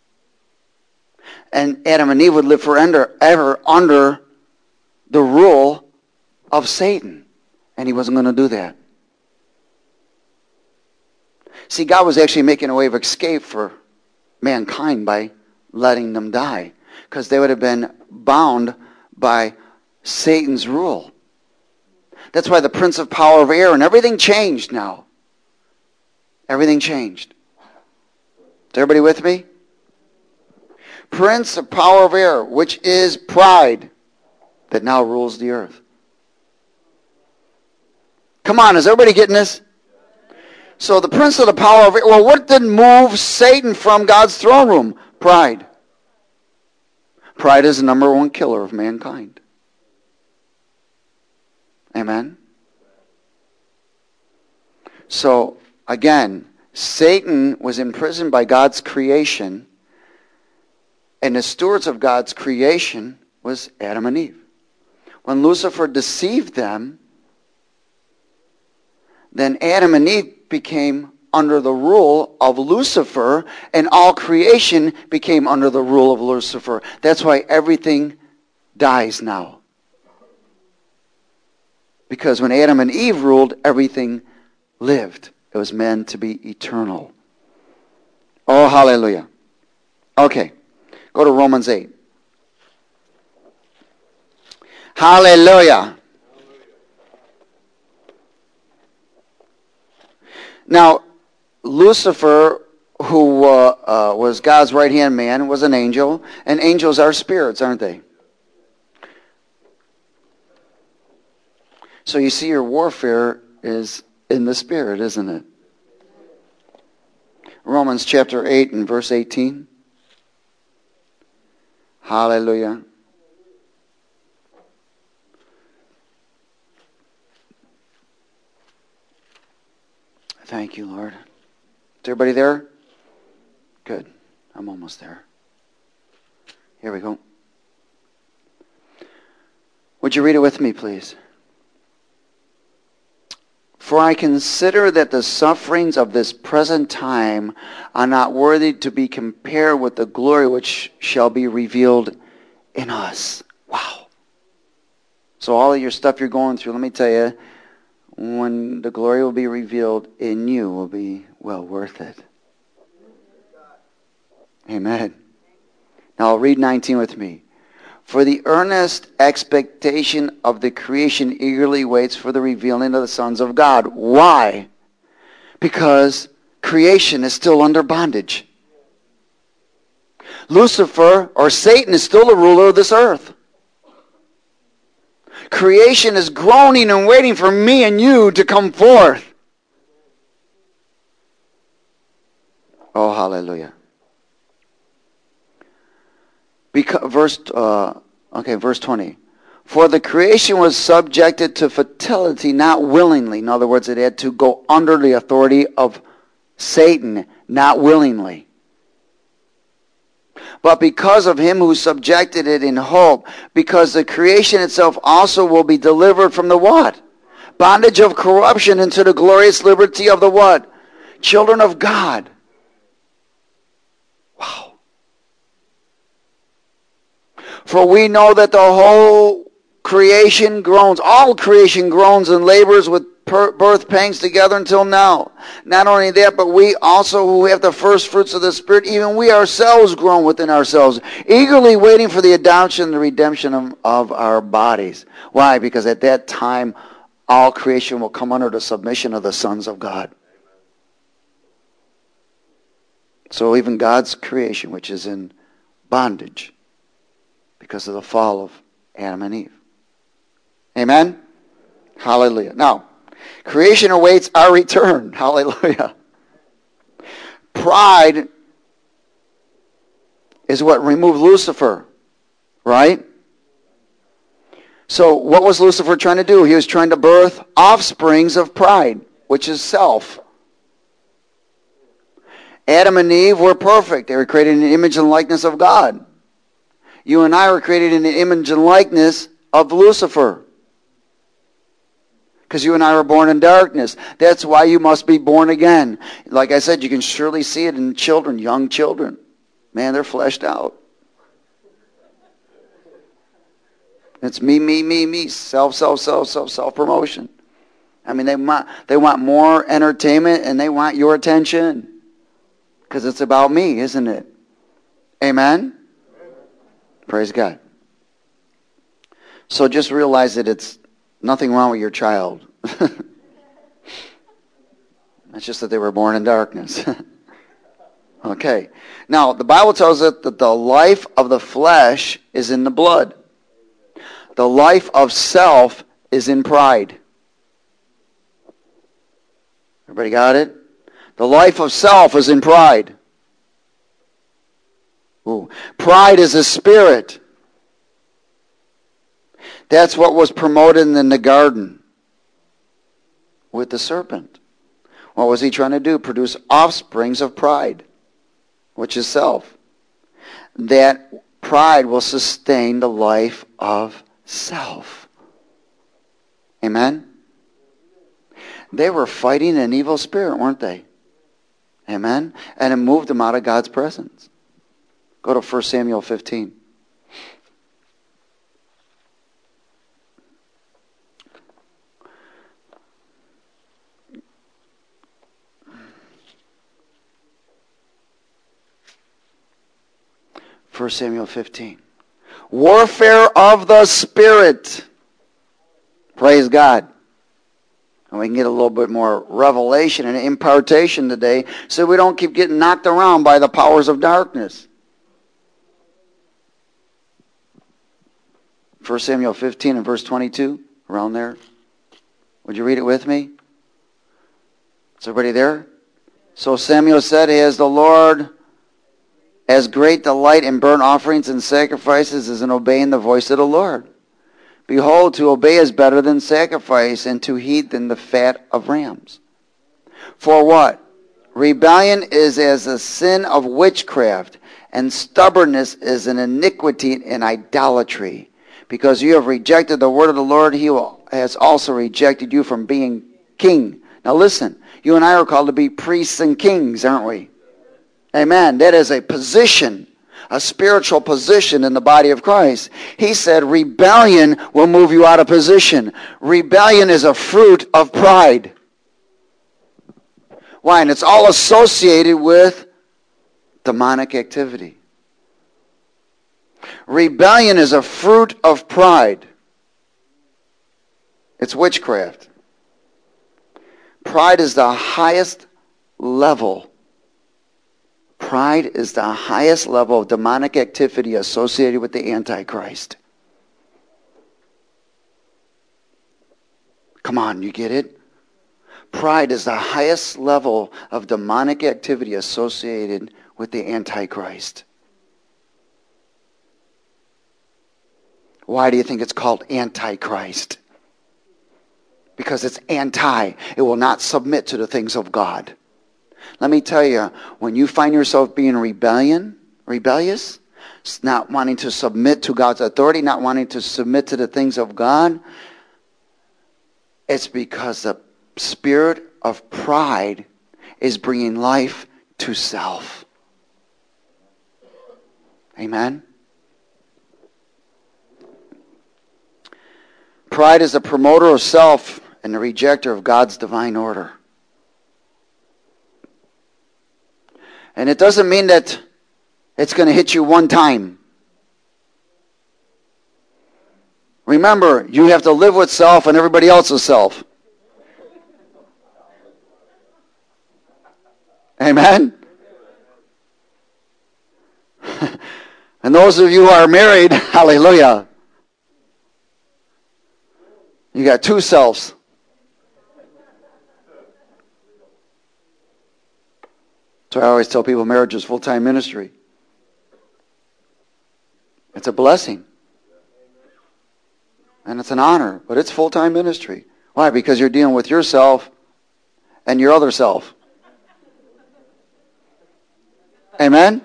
Speaker 1: And Adam and Eve would live forever under the rule of Satan. And he wasn't going to do that. See, God was actually making a way of escape for mankind by letting them die. Because they would have been bound by Satan's rule. That's why the prince of power of air and everything changed now. Everything changed. Is everybody with me? Prince of power of air, which is pride, that now rules the earth. Come on, is everybody getting this? So the prince of the power of air, well, what did move Satan from God's throne room? Pride. Pride is the number one killer of mankind. Amen? So, again, Satan was imprisoned by God's creation, and the stewards of God's creation was Adam and Eve. When Lucifer deceived them, then Adam and Eve became under the rule of Lucifer, and all creation became under the rule of Lucifer. That's why everything dies now. Because when Adam and Eve ruled, everything lived. It was meant to be eternal. Oh, hallelujah. Okay, go to Romans 8. Hallelujah. Now, Lucifer, who was God's right-hand man, was an angel. And angels are spirits, aren't they? So you see your warfare is in the spirit, isn't it? Romans chapter 8 and verse 18. Hallelujah. Thank you, Lord. Is everybody there? Good. I'm almost there. Here we go. Would you read it with me, please? For I consider that the sufferings of this present time are not worthy to be compared with the glory which shall be revealed in us. Wow. So all of your stuff you're going through, let me tell you, when the glory will be revealed in you, will be well worth it. Amen. Now I'll read 19 with me. For the earnest expectation of the creation eagerly waits for the revealing of the sons of God. Why? Because creation is still under bondage. Lucifer, or Satan, is still the ruler of this earth. Creation is groaning and waiting for me and you to come forth. Oh, hallelujah. Verse 20. For the creation was subjected to fertility, not willingly. In other words, it had to go under the authority of Satan, not willingly. But because of him who subjected it in hope, because the creation itself also will be delivered from the what? Bondage of corruption into the glorious liberty of the what? Children of God. Wow. For we know that the whole creation groans, all creation groans and labors with birth pangs together until now. Not only that, but we also who have the first fruits of the Spirit, even we ourselves groan within ourselves, eagerly waiting for the adoption and the redemption of our bodies. Why? Because at that time, all creation will come under the submission of the sons of God. So even God's creation, which is in bondage, because of the fall of Adam and Eve. Amen? Hallelujah. Now, creation awaits our return. Hallelujah. Pride is what removed Lucifer, right? So what was Lucifer trying to do? He was trying to birth offsprings of pride, which is self. Adam and Eve were perfect. They were created in the image and likeness of God. You and I were created in the image and likeness of Lucifer. Because you and I were born in darkness. That's why you must be born again. Like I said, you can surely see it in children, young children. Man, they're fleshed out. It's me, self-promotion. I mean, they want more entertainment and they want your attention. Because it's about me, isn't it? Amen? Praise God. So just realize that it's nothing wrong with your child. It's just that they were born in darkness. Okay. Now, the Bible tells us that the life of the flesh is in the blood. The life of self is in pride. Everybody got it? The life of self is in pride. Ooh. Pride is a spirit. That's what was promoted in the garden with the serpent. What was he trying to do? Produce offsprings of pride, which is self. That pride will sustain the life of self. Amen? They were fighting an evil spirit, weren't they? Amen? And it moved them out of God's presence. Go to 1 Samuel 15. First Samuel 15. Warfare of the Spirit. Praise God. And we can get a little bit more revelation and impartation today so we don't keep getting knocked around by the powers of darkness. 1 Samuel 15 and verse 22, around there. Would you read it with me? Is everybody there? So Samuel said, as the Lord has great delight in burnt offerings and sacrifices as in obeying the voice of the Lord. Behold, to obey is better than sacrifice, and to heed than the fat of rams. For what? Rebellion is as a sin of witchcraft, and stubbornness is an iniquity and idolatry. Because you have rejected the word of the Lord, he has also rejected you from being king. Now listen, you and I are called to be priests and kings, aren't we? Amen. That is a position, a spiritual position in the body of Christ. He said rebellion will move you out of position. Rebellion is a fruit of pride. Why? And it's all associated with demonic activity. Rebellion is a fruit of pride. It's witchcraft. Pride is the highest level. Pride is the highest level of demonic activity associated with the Antichrist. Come on, you get it? Pride is the highest level of demonic activity associated with the Antichrist. Why do you think it's called Antichrist? Because it's anti. It will not submit to the things of God. Let me tell you, when you find yourself being rebellious, not wanting to submit to God's authority, not wanting to submit to the things of God, it's because the spirit of pride is bringing life to self. Amen? Pride is the promoter of self and the rejecter of God's divine order. And it doesn't mean that it's going to hit you one time. Remember, you have to live with self and everybody else's self. Amen? And those of you who are married, hallelujah, you got two selves. So I always tell people marriage is full-time ministry. It's a blessing. And it's an honor, but it's full-time ministry. Why? Because you're dealing with yourself and your other self. Amen?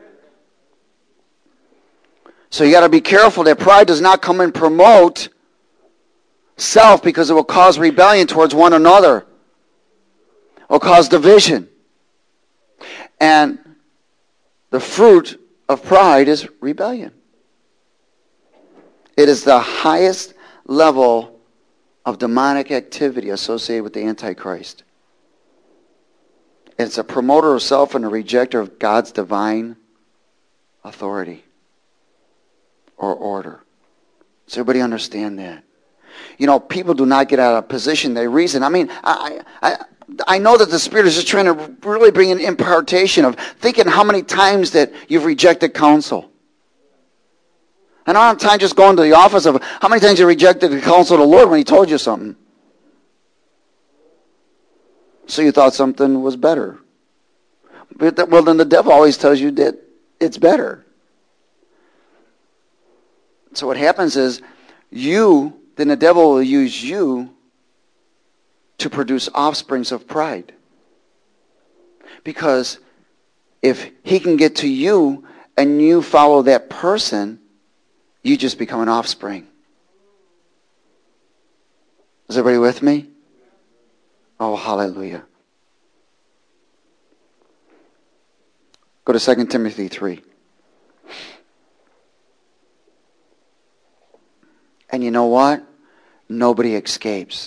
Speaker 1: So you got to be careful that pride does not come and promote self, because it will cause rebellion towards one another. It will cause division. And the fruit of pride is rebellion. It is the highest level of demonic activity associated with the Antichrist. It's a promoter of self and a rejecter of God's divine authority or order. Does everybody understand that? You know, people do not get out of position. They reason. I mean, I know that the Spirit is just trying to really bring an impartation of thinking how many times that you've rejected counsel. I don't have time just going to the office of how many times you rejected the counsel of the Lord when He told you something. So you thought something was better. Well, then the devil always tells you that it's better. So what happens is then the devil will use you to produce offsprings of pride. Because if he can get to you and you follow that person, you just become an offspring. Is everybody with me? Oh, hallelujah. Go to 2 Timothy 3. And you know what? Nobody escapes.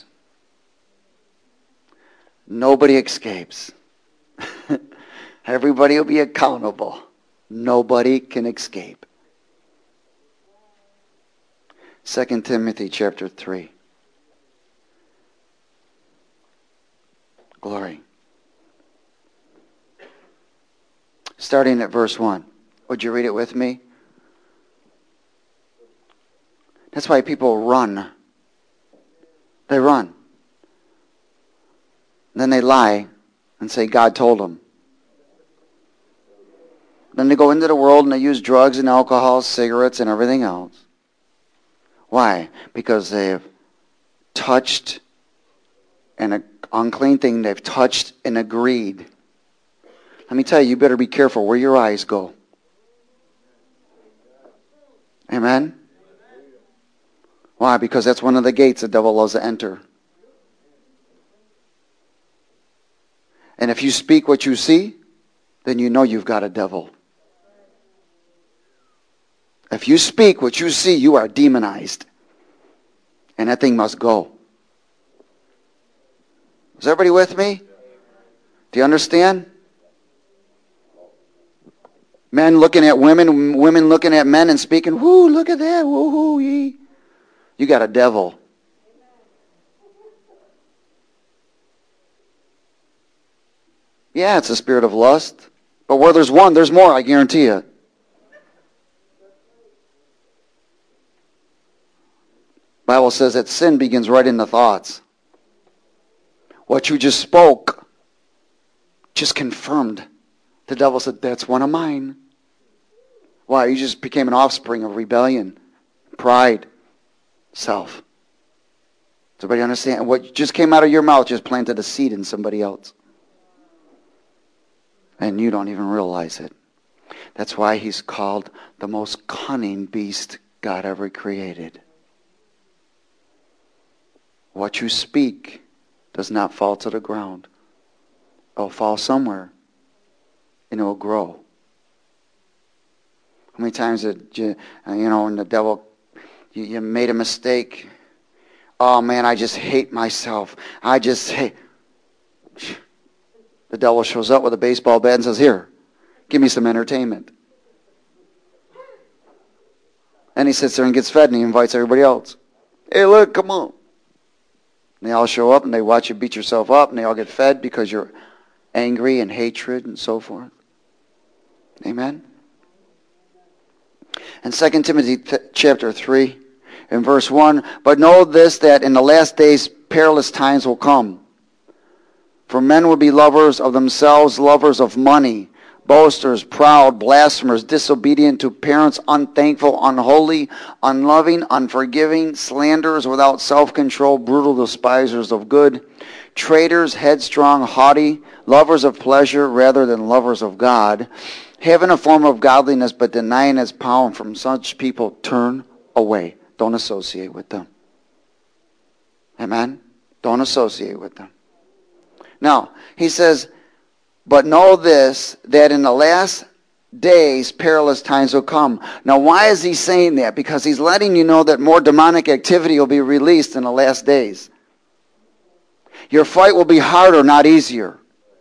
Speaker 1: Nobody escapes. Everybody will be accountable. Nobody can escape. 2 Timothy chapter 3. Glory. Starting at verse 1. Would you read it with me? That's why people run. They run. Then they lie and say God told them. Then they go into the world and they use drugs and alcohol, cigarettes and everything else. Why? Because they've touched an unclean thing. They've touched and agreed. Let me tell you, you better be careful where your eyes go. Amen? Why? Because that's one of the gates the devil loves to enter. And if you speak what you see, then you know you've got a devil. If you speak what you see, you are demonized. And that thing must go. Is everybody with me? Do you understand? Men looking at women, women looking at men and speaking, whoo, look at that, woo-hoo, yee. You got a devil. Yeah, it's a spirit of lust. But where there's one, there's more, I guarantee you. Bible says that sin begins right in the thoughts. What you just spoke just confirmed. The devil said, that's one of mine. Why? You just became an offspring of rebellion, pride, self. Does everybody understand? What just came out of your mouth just planted a seed in somebody else. And you don't even realize it. That's why he's called the most cunning beast God ever created. What you speak does not fall to the ground. It'll fall somewhere and it will grow. How many times did you when the devil, you made a mistake. Oh man, I just hate myself. I just hate. The devil shows up with a baseball bat and says, here, give me some entertainment. And he sits there and gets fed and he invites everybody else. Hey, look, come on. And they all show up and they watch you beat yourself up and they all get fed because you're angry and hatred and so forth. Amen? In 2 Timothy chapter 3, in verse 1, but know this, that in the last days perilous times will come. For men will be lovers of themselves, lovers of money, boasters, proud, blasphemers, disobedient to parents, unthankful, unholy, unloving, unforgiving, slanderers, without self-control, brutal, despisers of good, traitors, headstrong, haughty, lovers of pleasure rather than lovers of God, having a form of godliness but denying its power. And from such people turn away. Don't associate with them. Amen? Don't associate with them. Now, he says, but know this, that in the last days perilous times will come. Now, why is he saying that? Because he's letting you know that more demonic activity will be released in the last days. Your fight will be harder, not easier.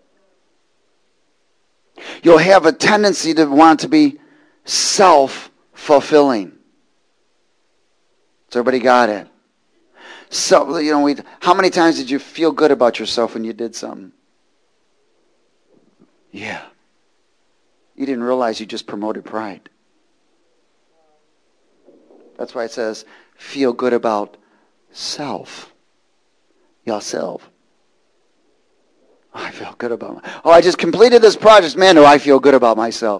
Speaker 1: You'll have a tendency to want to be self-fulfilling. So everybody got it? So, how many times did you feel good about yourself when you did something? Yeah. You didn't realize you just promoted pride. That's why it says, feel good about self. Yourself. I feel good about I just completed this project. Man, do I feel good about myself.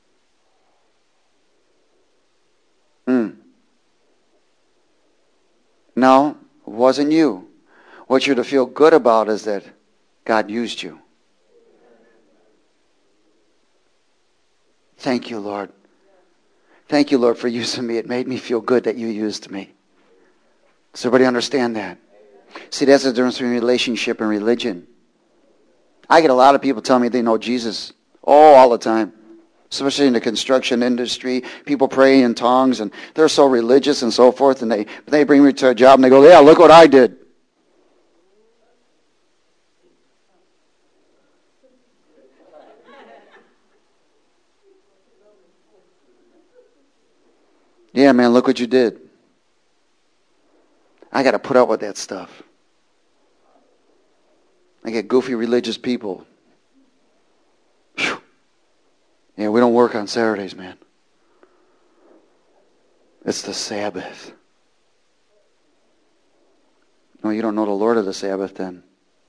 Speaker 1: No, it wasn't you. What you're to feel good about is that God used you. Thank you, Lord. Thank you, Lord, for using me. It made me feel good that you used me. Does everybody understand that? See, that's the difference between relationship and religion. I get a lot of people telling me they know Jesus. All the time. especially in the construction industry. People pray in tongues, and they're so religious and so forth, and they bring me to a job, and they go, yeah, look what I did. Yeah, man, look what you did. I got to put up with that stuff. I get goofy religious people. Whew. Yeah, we don't work on Saturdays, man. It's the Sabbath. No, you don't know the Lord of the Sabbath then.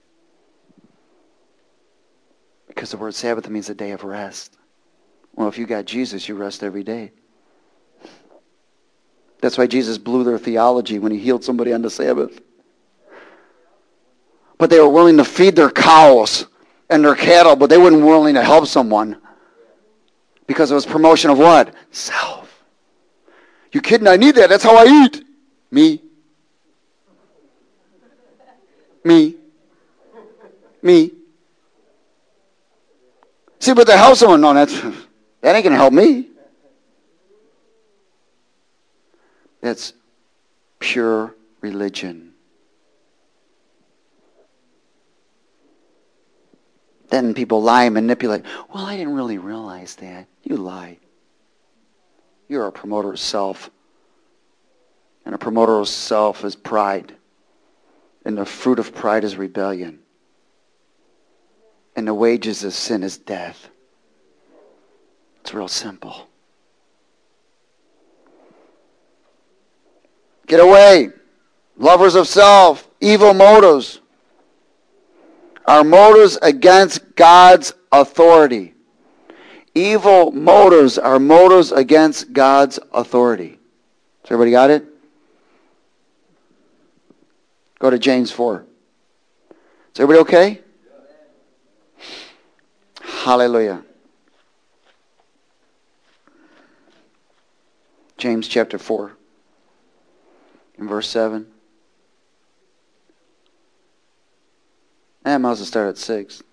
Speaker 1: Because the word Sabbath means a day of rest. Well, if you got Jesus, you rest every day. That's why Jesus blew their theology when he healed somebody on the Sabbath. But they were willing to feed their cows and their cattle, but they weren't willing to help someone. Because it was promotion of what? Self. You kidding? I need that. That's how I eat. Me. See, but to help someone, no, that ain't going to help me. That's pure religion. Then people lie and manipulate. Well, I didn't really realize that. You lie. You're a promoter of self. And a promoter of self is pride. And the fruit of pride is rebellion. And the wages of sin is death. It's real simple. Get away. Lovers of self. Evil motives. Are motives against God's authority. Evil motives are motives against God's authority. Has everybody got it? Go to James 4. Is everybody okay? Hallelujah. James chapter 4. In verse 7. I might as well start at 6.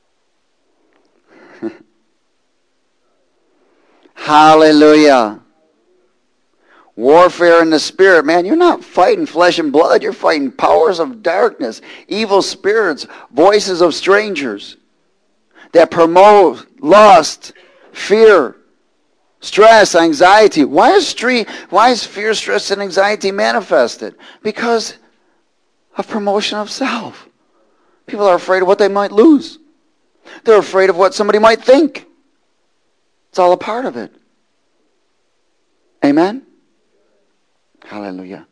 Speaker 1: Hallelujah. Warfare in the spirit. Man, you're not fighting flesh and blood. You're fighting powers of darkness, evil spirits, voices of strangers that promote lust, fear, stress, anxiety. Why is fear, stress, and anxiety manifested? Because of promotion of self. People are afraid of what they might lose. They're afraid of what somebody might think. It's all a part of it. Amen? Hallelujah.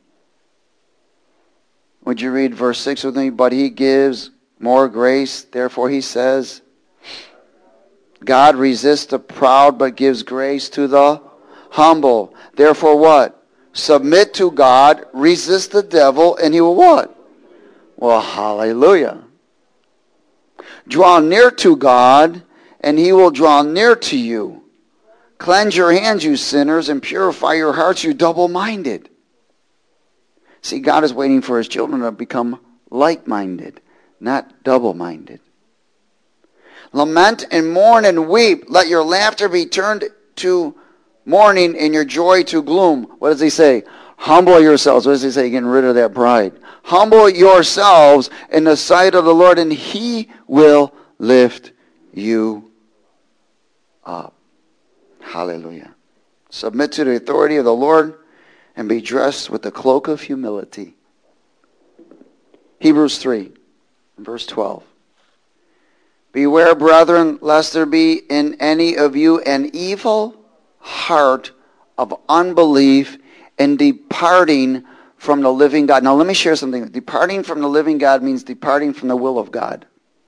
Speaker 1: Would you read verse 6 with me? But he gives more grace. Therefore he says, God resists the proud but gives grace to the humble. Therefore what? Submit to God, resist the devil, and he will what? Well, hallelujah. Draw near to God, and he will draw near to you. Cleanse your hands, you sinners, and purify your hearts, you double-minded. See, God is waiting for his children to become like-minded, not double-minded. Lament and mourn and weep. Let your laughter be turned to mourning and your joy to gloom. What does he say? Humble yourselves. What does he say? Getting rid of that pride. Humble yourselves in the sight of the Lord, and he will lift you up. Hallelujah. Submit to the authority of the Lord and be dressed with the cloak of humility. Hebrews 3, verse 12. Beware, brethren, lest there be in any of you an evil heart of unbelief and departing from the living God. Now let me share something. Departing from the living God means departing from the will of God.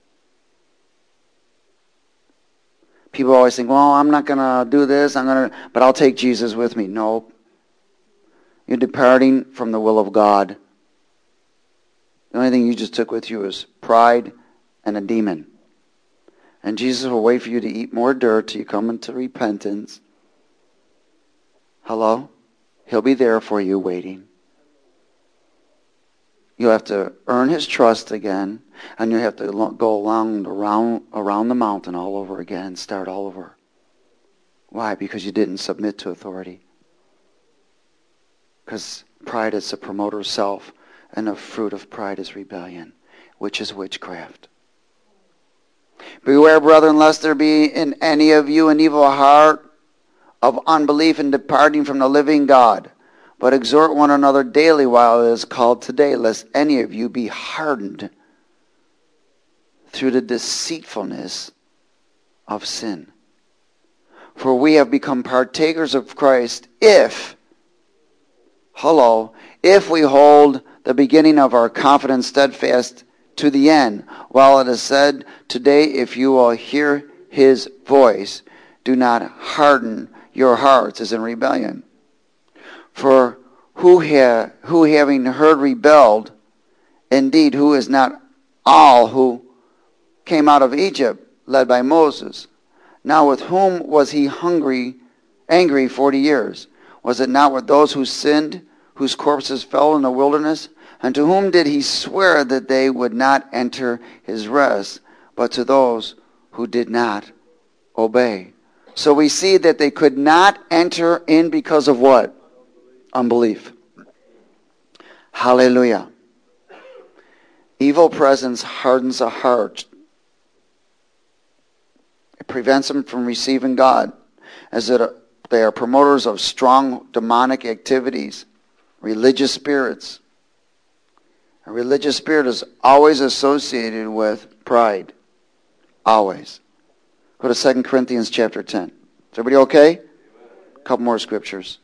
Speaker 1: People always think, well, I'm not going to do this, but I'll take Jesus with me. No. You're departing from the will of God. The only thing you just took with you is pride and a demon. And Jesus will wait for you to eat more dirt till you come into repentance. Hello? He'll be there for you waiting. You'll have to earn his trust again, and you have to go around the mountain all over again, start all over Why? Because you didn't submit to authority. Because pride is the promoter of self, and the fruit of pride is rebellion, which is witchcraft. Beware, brethren, lest there be in any of you an evil heart of unbelief and departing from the living God. But exhort one another daily while it is called today, lest any of you be hardened through the deceitfulness of sin. For we have become partakers of Christ if we hold the beginning of our confidence steadfast to the end. While it is said, today, if you will hear his voice, do not harden your hearts as in rebellion. For who having heard rebelled, indeed, who is not all who came out of Egypt, led by Moses? Now with whom was he angry 40 years? Was it not with those who sinned, whose corpses fell in the wilderness? And to whom did he swear that they would not enter his rest, but to those who did not obey? So we see that they could not enter in because of what? Unbelief. Hallelujah. Evil presence hardens a heart. It prevents them from receiving God, as they are promoters of strong demonic activities, religious spirits. A religious spirit is always associated with pride. Always. Go to 2 Corinthians chapter 10. Is everybody okay? A couple more scriptures.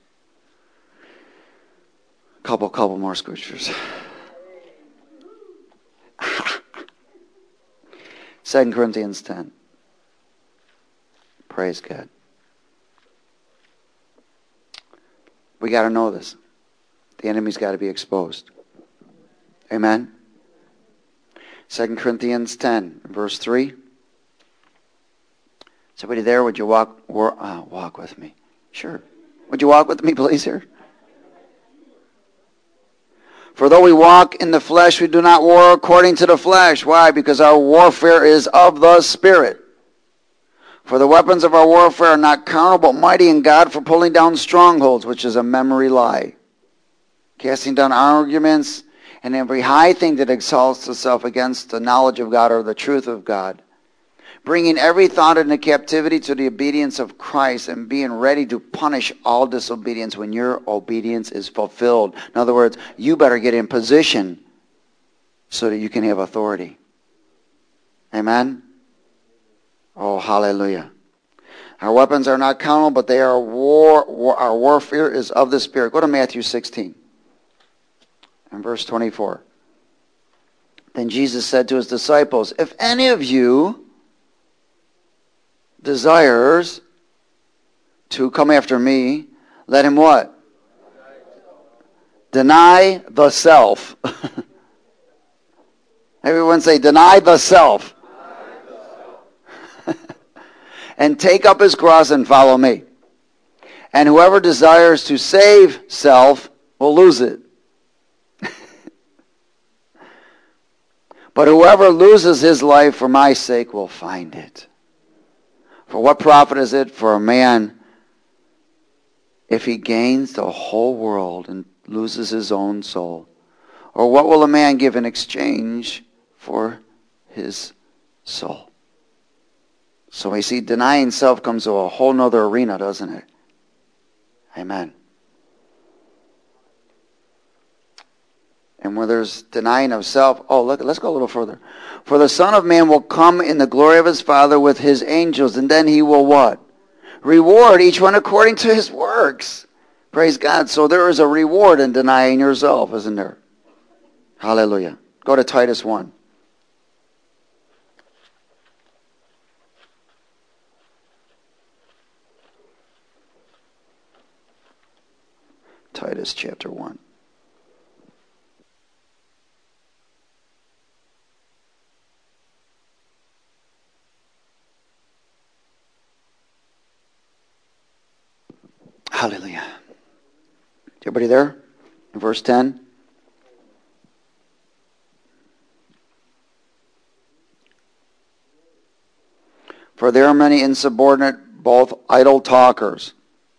Speaker 1: Couple more scriptures. 2 Corinthians 10. Praise God. We got to know this. The enemy's got to be exposed. Amen? 2 Corinthians 10, verse 3. Somebody there, would you walk with me? Sure. Would you walk with me, please, here? For though we walk in the flesh, we do not war according to the flesh. Why? Because our warfare is of the Spirit. For the weapons of our warfare are not carnal, but mighty in God for pulling down strongholds, which is a memory lie. Casting down arguments and every high thing that exalts itself against the knowledge of God or the truth of God. Bringing every thought into captivity to the obedience of Christ and being ready to punish all disobedience when your obedience is fulfilled. In other words, you better get in position so that you can have authority. Amen? Oh, hallelujah. Our weapons are not carnal, but they are our warfare is of the Spirit. Go to Matthew 16 and verse 24. Then Jesus said to his disciples, if any of you desires to come after me, let him what? Deny the self. Everyone say, deny the self. And take up his cross and follow me. And whoever desires to save self will lose it. But whoever loses his life for my sake will find it. For what profit is it for a man if he gains the whole world and loses his own soul? Or what will a man give in exchange for his soul? So we see denying self comes to a whole nother arena, doesn't it? Amen. And where there's denying of self, look, let's go a little further. For the Son of Man will come in the glory of his Father with his angels, and then he will what? Reward each one according to his works. Praise God. So there is a reward in denying yourself, isn't there? Hallelujah. Go to Titus 1. Titus chapter 1. Hallelujah. Everybody there? Verse 10. For there are many insubordinate, both idle talkers,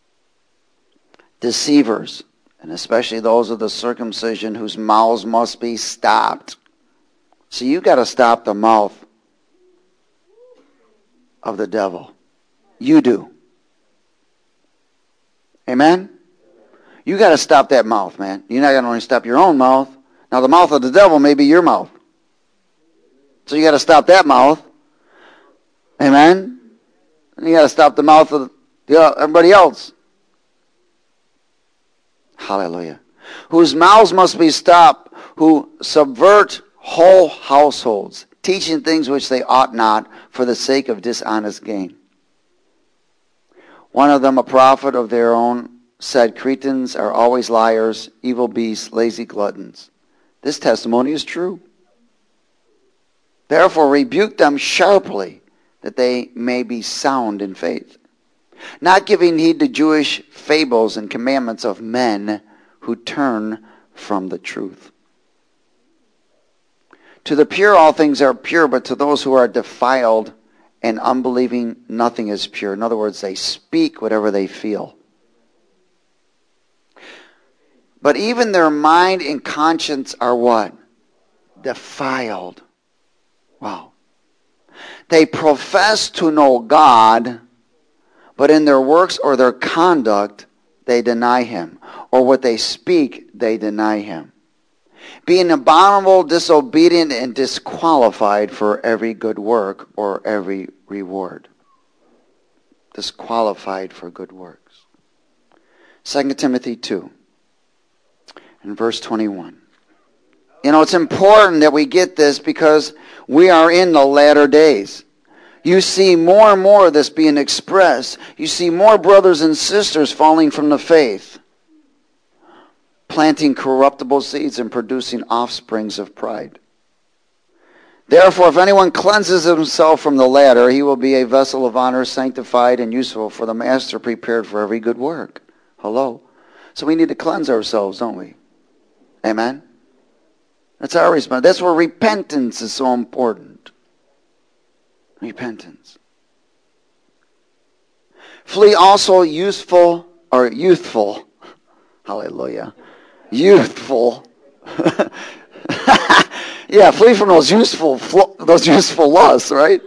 Speaker 1: deceivers, and especially those of the circumcision whose mouths must be stopped. So you got to stop the mouth of the devil. You do. Amen? You got to stop that mouth, man. You're not going to only stop your own mouth. Now the mouth of the devil may be your mouth. So you got to stop that mouth. Amen? And you got to stop the mouth of everybody else. Hallelujah. Whose mouths must be stopped, who subvert whole households, teaching things which they ought not for the sake of dishonest gain. One of them, a prophet of their own, said, Cretans are always liars, evil beasts, lazy gluttons. This testimony is true. Therefore rebuke them sharply, that they may be sound in faith, not giving heed to Jewish fables and commandments of men who turn from the truth. To the pure all things are pure, but to those who are defiled and unbelieving nothing is pure. In other words, they speak whatever they feel. But even their mind and conscience are what? Defiled. Wow. They profess to know God, but in their works or their conduct, they deny him. Or what they speak, they deny him. Being abominable, disobedient, and disqualified for every good work or every reward. Disqualified for good works. 2 Timothy 2 and verse 21. You know, it's important that we get this because we are in the latter days. You see more and more of this being expressed. You see more brothers and sisters falling from the faith, planting corruptible seeds and producing offsprings of pride. Therefore, if anyone cleanses himself from the latter, he will be a vessel of honor, sanctified and useful for the master, prepared for every good work. Hello? So we need to cleanse ourselves, don't we? Amen? That's our response. That's where repentance is so important. Repentance. Flee also youthful. Hallelujah. Youthful. Yeah, flee from those useful lusts, right?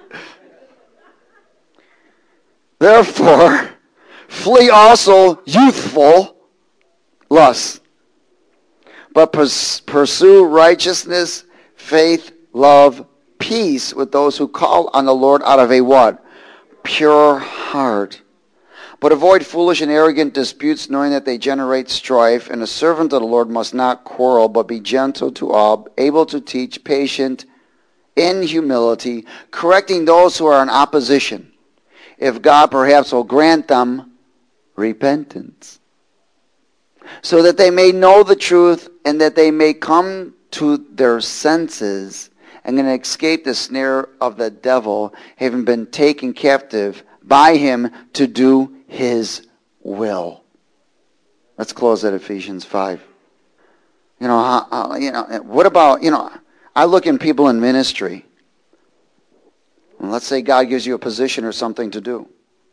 Speaker 1: Therefore, flee also youthful lusts. But pursue righteousness, faith, love, peace with those who call on the Lord out of a what? Pure heart. But avoid foolish and arrogant disputes, knowing that they generate strife. And a servant of the Lord must not quarrel, but be gentle to all, able to teach, patient, in humility, correcting those who are in opposition, if God perhaps will grant them repentance, so that they may know the truth and that they may come to their senses and can escape the snare of the devil, having been taken captive by him to do his will. Let's close at Ephesians 5. What about, I look in people in ministry. And let's say God gives you a position or something to do.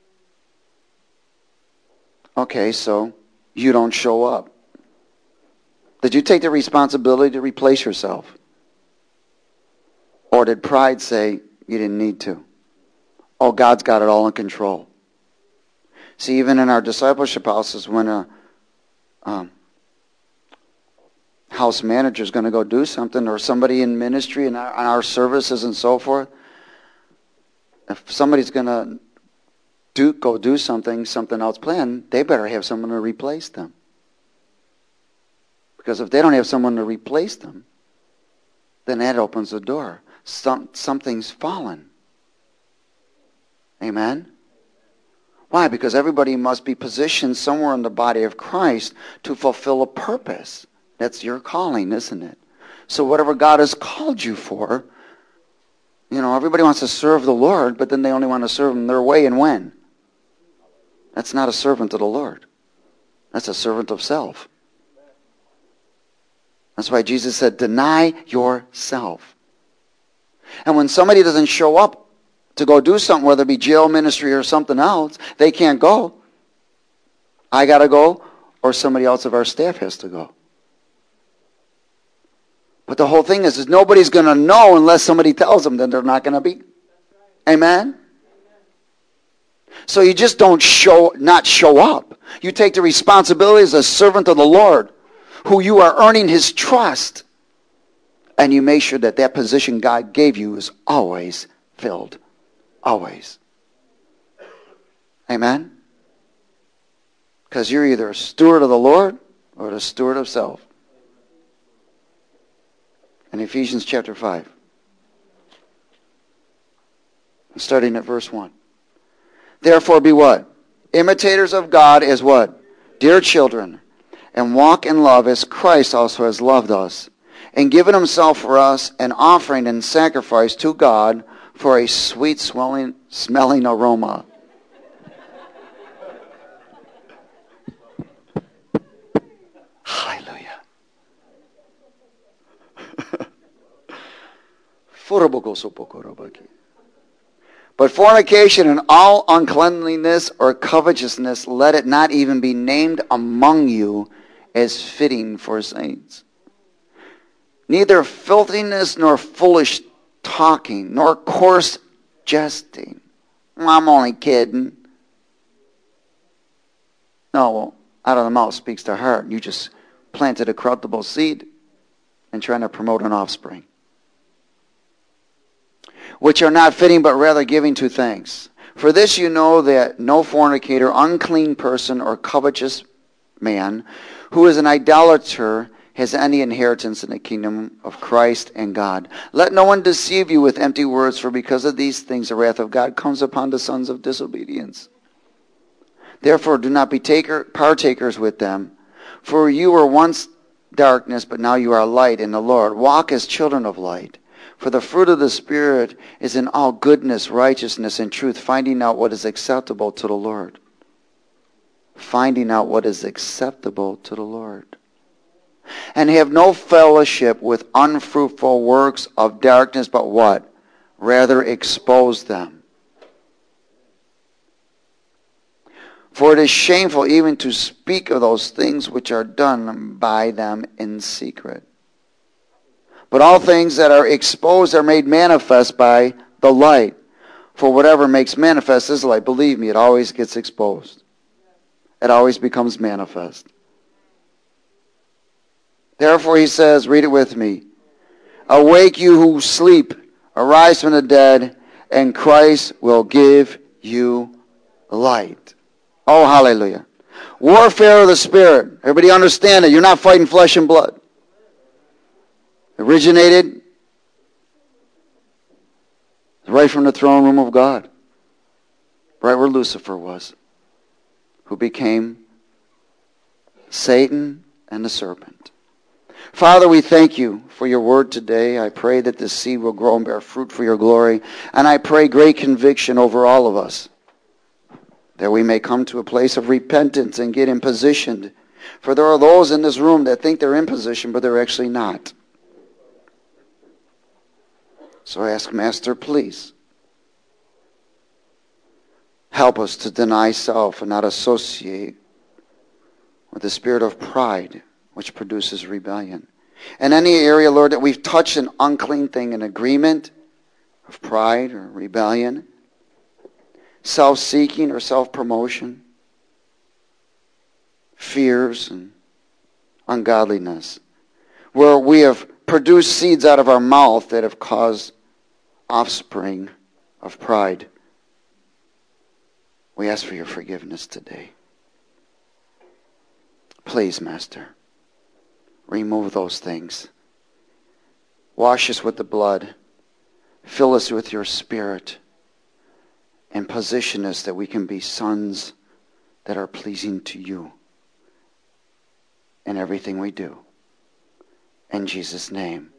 Speaker 1: Okay, so you don't show up. Did you take the responsibility to replace yourself? Or did pride say you didn't need to? Oh, God's got it all in control. See, even in our discipleship houses, when a house manager is going to go do something, or somebody in ministry and our services and so forth, if somebody's going to go do something else planned, they better have someone to replace them. Because if they don't have someone to replace them, then that opens the door. Something's fallen. Amen? Why? Because everybody must be positioned somewhere in the body of Christ to fulfill a purpose. That's your calling, isn't it? So whatever God has called you for, everybody wants to serve the Lord, but then they only want to serve Him their way and when. That's not a servant of the Lord. That's a servant of self. That's why Jesus said, deny yourself. And when somebody doesn't show up to go do something, whether it be jail ministry or something else, they can't go. I got to go, or somebody else of our staff has to go. But the whole thing is nobody's going to know unless somebody tells them that they're not going to be. Amen? So you just don't not show up. You take the responsibility as a servant of the Lord, who you are earning his trust. And you make sure that that position God gave you is always filled. Always. Amen? Because you're either a steward of the Lord or a steward of self. In Ephesians chapter 5. Starting at verse 1. Therefore be what? Imitators of God as what? Dear children. And walk in love as Christ also has loved us. And given himself for us an offering and sacrifice to God for a sweet smelling aroma. Hallelujah. But fornication and all uncleanliness or covetousness, let it not even be named among you as fitting for saints. Neither filthiness nor foolish talking, nor coarse jesting. I'm only kidding. No, well, out of the mouth speaks the heart. You just planted a corruptible seed and trying to promote an offspring. Which are not fitting, but rather giving to thanks. For this you know that no fornicator, unclean person, or covetous man, who is an idolater, has any inheritance in the kingdom of Christ and God. Let no one deceive you with empty words, for because of these things the wrath of God comes upon the sons of disobedience. Therefore do not be partakers with them, for you were once darkness, but now you are light in the Lord. Walk as children of light. For the fruit of the Spirit is in all goodness, righteousness, and truth, finding out what is acceptable to the Lord. Finding out what is acceptable to the Lord. And have no fellowship with unfruitful works of darkness, but what? Rather expose them. For it is shameful even to speak of those things which are done by them in secret. But all things that are exposed are made manifest by the light. For whatever makes manifest is light. Believe me, it always gets exposed. It always becomes manifest. Therefore he says, read it with me. Awake you who sleep, arise from the dead, and Christ will give you light. Oh, hallelujah. Warfare of the Spirit. Everybody understand it. You're not fighting flesh and blood. Originated right from the throne room of God. Right where Lucifer was. Who became Satan and the serpent. Father, we thank you for your word today. I pray that this seed will grow and bear fruit for your glory. And I pray great conviction over all of us. That we may come to a place of repentance and get in position. For there are those in this room that think they're in position, but they're actually not. So I ask, Master, please, help us to deny self and not associate with the spirit of pride, which produces rebellion. In any area, Lord, that we've touched an unclean thing, an agreement of pride or rebellion, self-seeking or self-promotion, fears and ungodliness, where we have produced seeds out of our mouth that have caused offspring of pride. We ask for your forgiveness today. Please, Master, remove those things. Wash us with the blood. Fill us with your Spirit. And position us that we can be sons that are pleasing to you in everything we do. In Jesus' name.